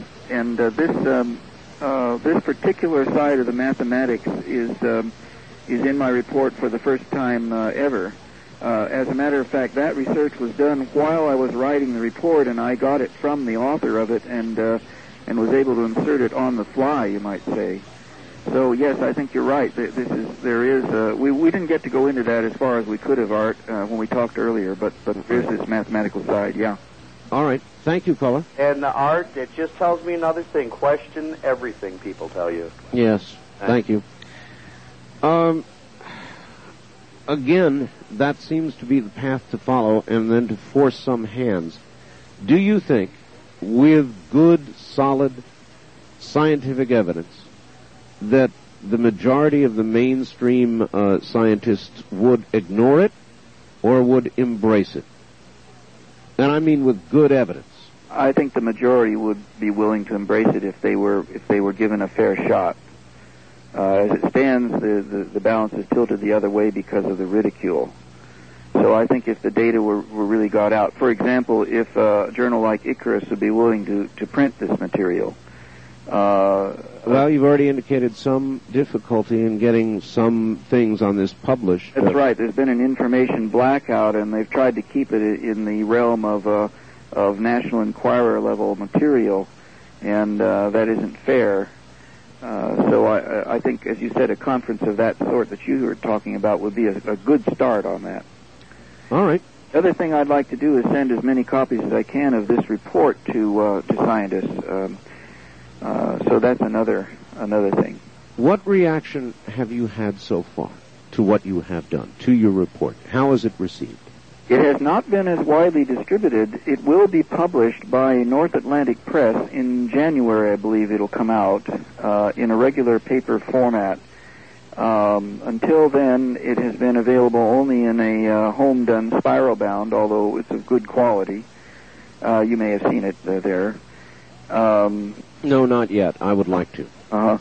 this particular side of the mathematics is in my report for the first time ever. As a matter of fact, that research was done while I was writing the report, and I got it from the author of it, and was able to insert it on the fly, you might say. So yes, I think you're right. We didn't get to go into that as far as we could have, Art, when we talked earlier, but there's this mathematical side, yeah. All right. Thank you, caller. And Art, it just tells me another thing. Question everything people tell you. Yes. Thank you. Again, that seems to be the path to follow, and then to force some hands. Do you think, with good, solid scientific evidence, that the majority of the mainstream scientists would ignore it or would embrace it? And I mean with good evidence. I think the majority would be willing to embrace it if they were given a fair shot. As it stands, the balance is tilted the other way because of the ridicule. So I think if the data were really got out, for example, if a journal like Icarus would be willing to print this material. Well, you've already indicated some difficulty in getting some things on this published. That's right. There's been an information blackout, and they've tried to keep it in the realm of National Enquirer level material, and that isn't fair. So I think, as you said, a conference of that sort that you were talking about would be a good start on that. All right. The other thing I'd like to do is send as many copies as I can of this report to scientists. So that's another thing. What reaction have you had so far to what you have done, to your report? How is it received? It has not been as widely distributed. It will be published by North Atlantic Press in January, I believe it'll come out, in a regular paper format. Until then, it has been available only in a home-done spiral bound, although it's of good quality. You may have seen it there. No, not yet. I would like to.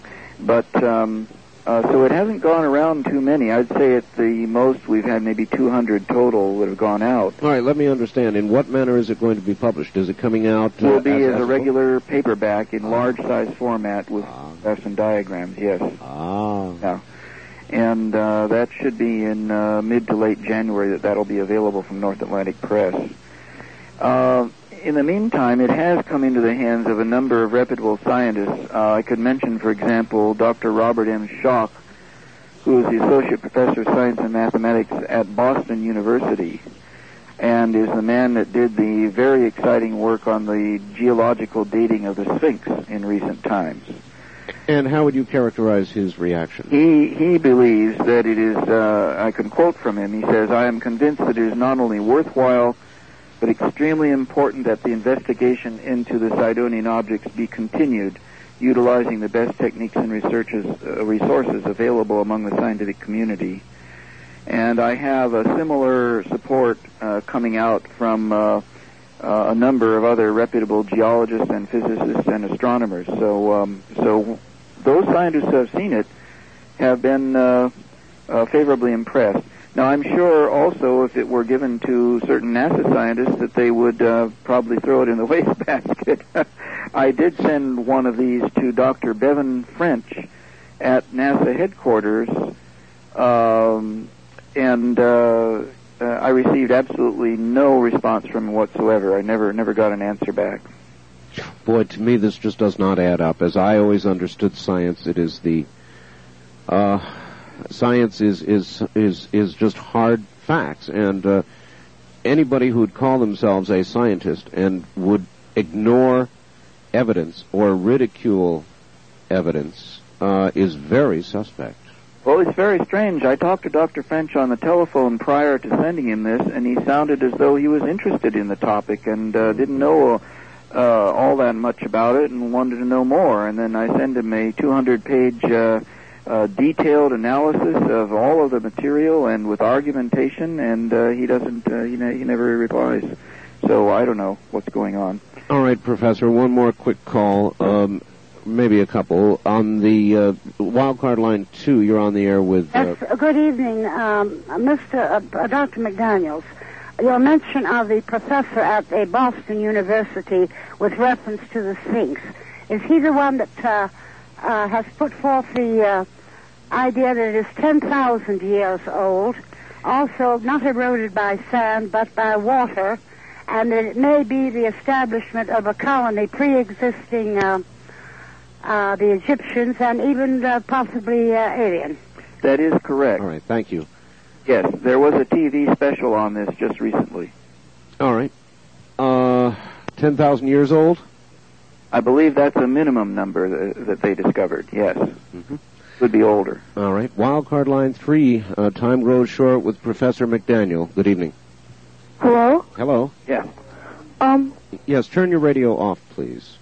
So it hasn't gone around too many. I'd say at the most we've had maybe 200 total that have gone out. All right, let me understand. In what manner is it going to be published? Is it coming out? Will be as a regular paperback in large size format with graphs and diagrams, yes. Yeah. And that should be in mid to late January that'll be available from North Atlantic Press. In the meantime, it has come into the hands of a number of reputable scientists. I could mention, for example, Dr. Robert M. Schoch, who is the Associate Professor of Science and Mathematics at Boston University, and is the man that did the very exciting work on the geological dating of the Sphinx in recent times. And how would you characterize his reaction? He believes that it is, I can quote from him, he says, "I am convinced that it is not only worthwhile, but extremely important that the investigation into the Sidonian objects be continued, utilizing the best techniques and resources available among the scientific community." And I have a similar support coming out from a number of other reputable geologists and physicists and astronomers. So those scientists who have seen it have been favorably impressed. Now, I'm sure also if it were given to certain NASA scientists that they would probably throw it in the wastebasket. I did send one of these to Dr. Bevan French at NASA headquarters, and I received absolutely no response from him whatsoever. I never got an answer back. Boy, to me this just does not add up. As I always understood science, it is the science is just hard facts, and anybody who would call themselves a scientist and would ignore evidence or ridicule evidence is very suspect. Well, it's very strange. I talked to Dr. French on the telephone prior to sending him this, and he sounded as though he was interested in the topic and didn't know all that much about it and wanted to know more. And then I sent him a 200-page detailed analysis of all of the material and with argumentation, and he doesn't. He never replies. So I don't know what's going on. All right, Professor. One more quick call. Maybe a couple. On the wildcard line 2, you're on the air with... Yes, good evening, Dr. McDaniels. Your mention of the professor at a Boston University with reference to the Sphinx, is he the one that has put forth the idea that it is 10,000 years old, also not eroded by sand but by water, and that it may be the establishment of a colony pre-existing the Egyptians and even possibly alien? That is correct. All right, thank you. Yes, there was a TV special on this just recently. All right. 10,000 years old? I believe that's a minimum number that they discovered, yes. Mm-hmm. Could be older. All right. Wildcard line 3, time grows short with Professor McDaniel. Good evening. Hello? Hello. Yeah. Yes, turn your radio off, please.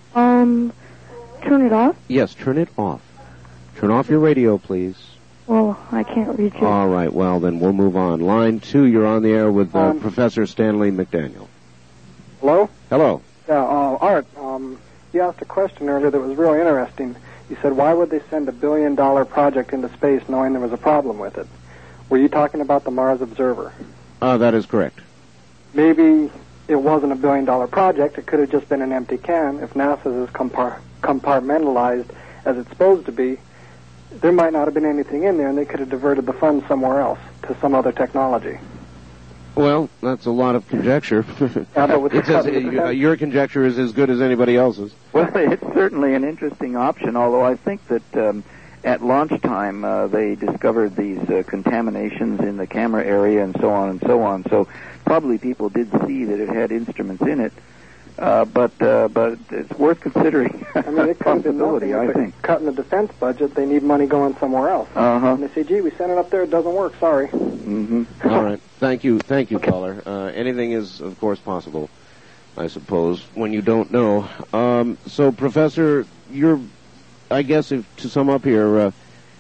Turn it off? Yes, turn it off. Turn off your radio, please. Well, I can't reach it. All right, well, then we'll move on. Line 2, you're on the air with Professor Stanley McDaniel. Hello? Hello. Yeah, Art, you asked a question earlier that was really interesting. You said, why would they send $1 billion project into space knowing there was a problem with it? Were you talking about the Mars Observer? That is correct. Maybe it wasn't $1 billion project. It could have just been an empty can. If NASA is compartmentalized as it's supposed to be, there might not have been anything in there, and they could have diverted the funds somewhere else to some other technology. Well, that's a lot of conjecture. Yeah, but your conjecture is as good as anybody else's. Well, it's certainly an interesting option, although I think that at launch time they discovered these contaminations in the camera area and so on and so on. So probably people did see that it had instruments in it. But it's worth considering. I mean, it comes in nothing. I think. Cutting the defense budget, they need money going somewhere else. And they say, gee, we sent it up there, it doesn't work, sorry. Mm-hmm. All right. Thank you, caller. Anything is, of course, possible, I suppose, when you don't know. So, Professor, I guess to sum up here,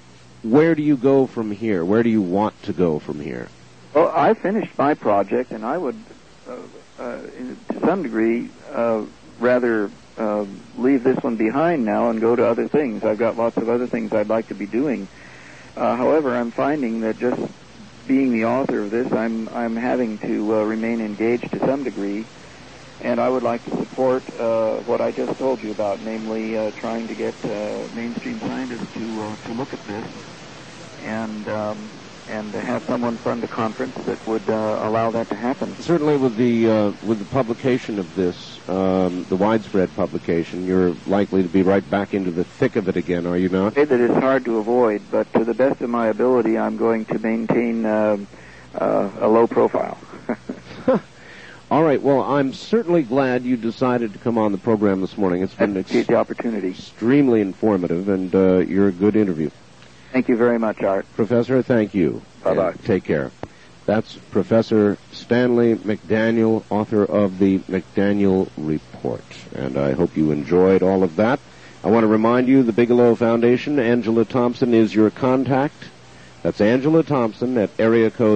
where do you go from here? Where do you want to go from here? Well, I finished my project, and I would, to some degree, rather leave this one behind now and go to other things. I've got lots of other things I'd like to be doing. However, I'm finding that just being the author of this, I'm having to remain engaged to some degree, and I would like to support what I just told you about, namely trying to get mainstream scientists to look at this and have someone fund a conference that would allow that to happen. Certainly, with the publication of this, the widespread publication, you're likely to be right back into the thick of it again, are you not? That is hard to avoid, but to the best of my ability, I'm going to maintain a low profile. All right. Well, I'm certainly glad you decided to come on the program this morning. It's been the opportunity. Extremely informative, and you're a good interview. Thank you very much, Art. Professor, thank you. Bye-bye. Take care. That's Professor Stanley McDaniel, author of the McDaniel Report. And I hope you enjoyed all of that. I want to remind you, the Bigelow Foundation, Angela Thompson is your contact. That's Angela Thompson at area code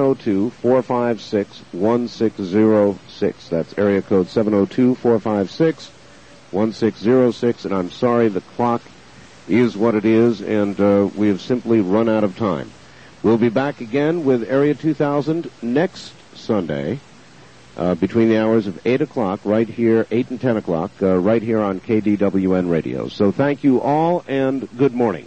702-456-1606. That's area code 702-456-1606. And I'm sorry, the clock is what it is, and we have simply run out of time. We'll be back again with Area 2000 next Sunday between the hours of 8 o'clock, right here, 8 and 10 o'clock, right here on KDWN Radio. So thank you all, and good morning.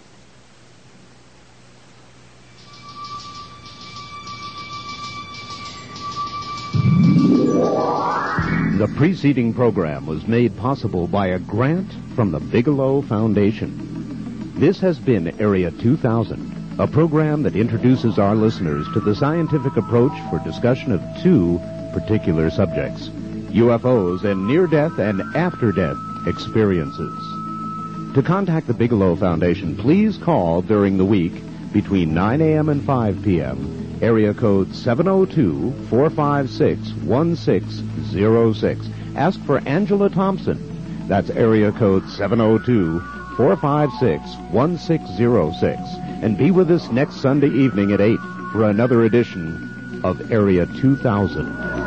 The preceding program was made possible by a grant from the Bigelow Foundation. This has been Area 2000, a program that introduces our listeners to the scientific approach for discussion of two particular subjects: UFOs and near-death and after-death experiences. To contact the Bigelow Foundation, please call during the week between 9 a.m. and 5 p.m., area code 702-456-1606. Ask for Angela Thompson. That's area code 702-456-1606. And be with us next Sunday evening at 8 for another edition of Area 2000.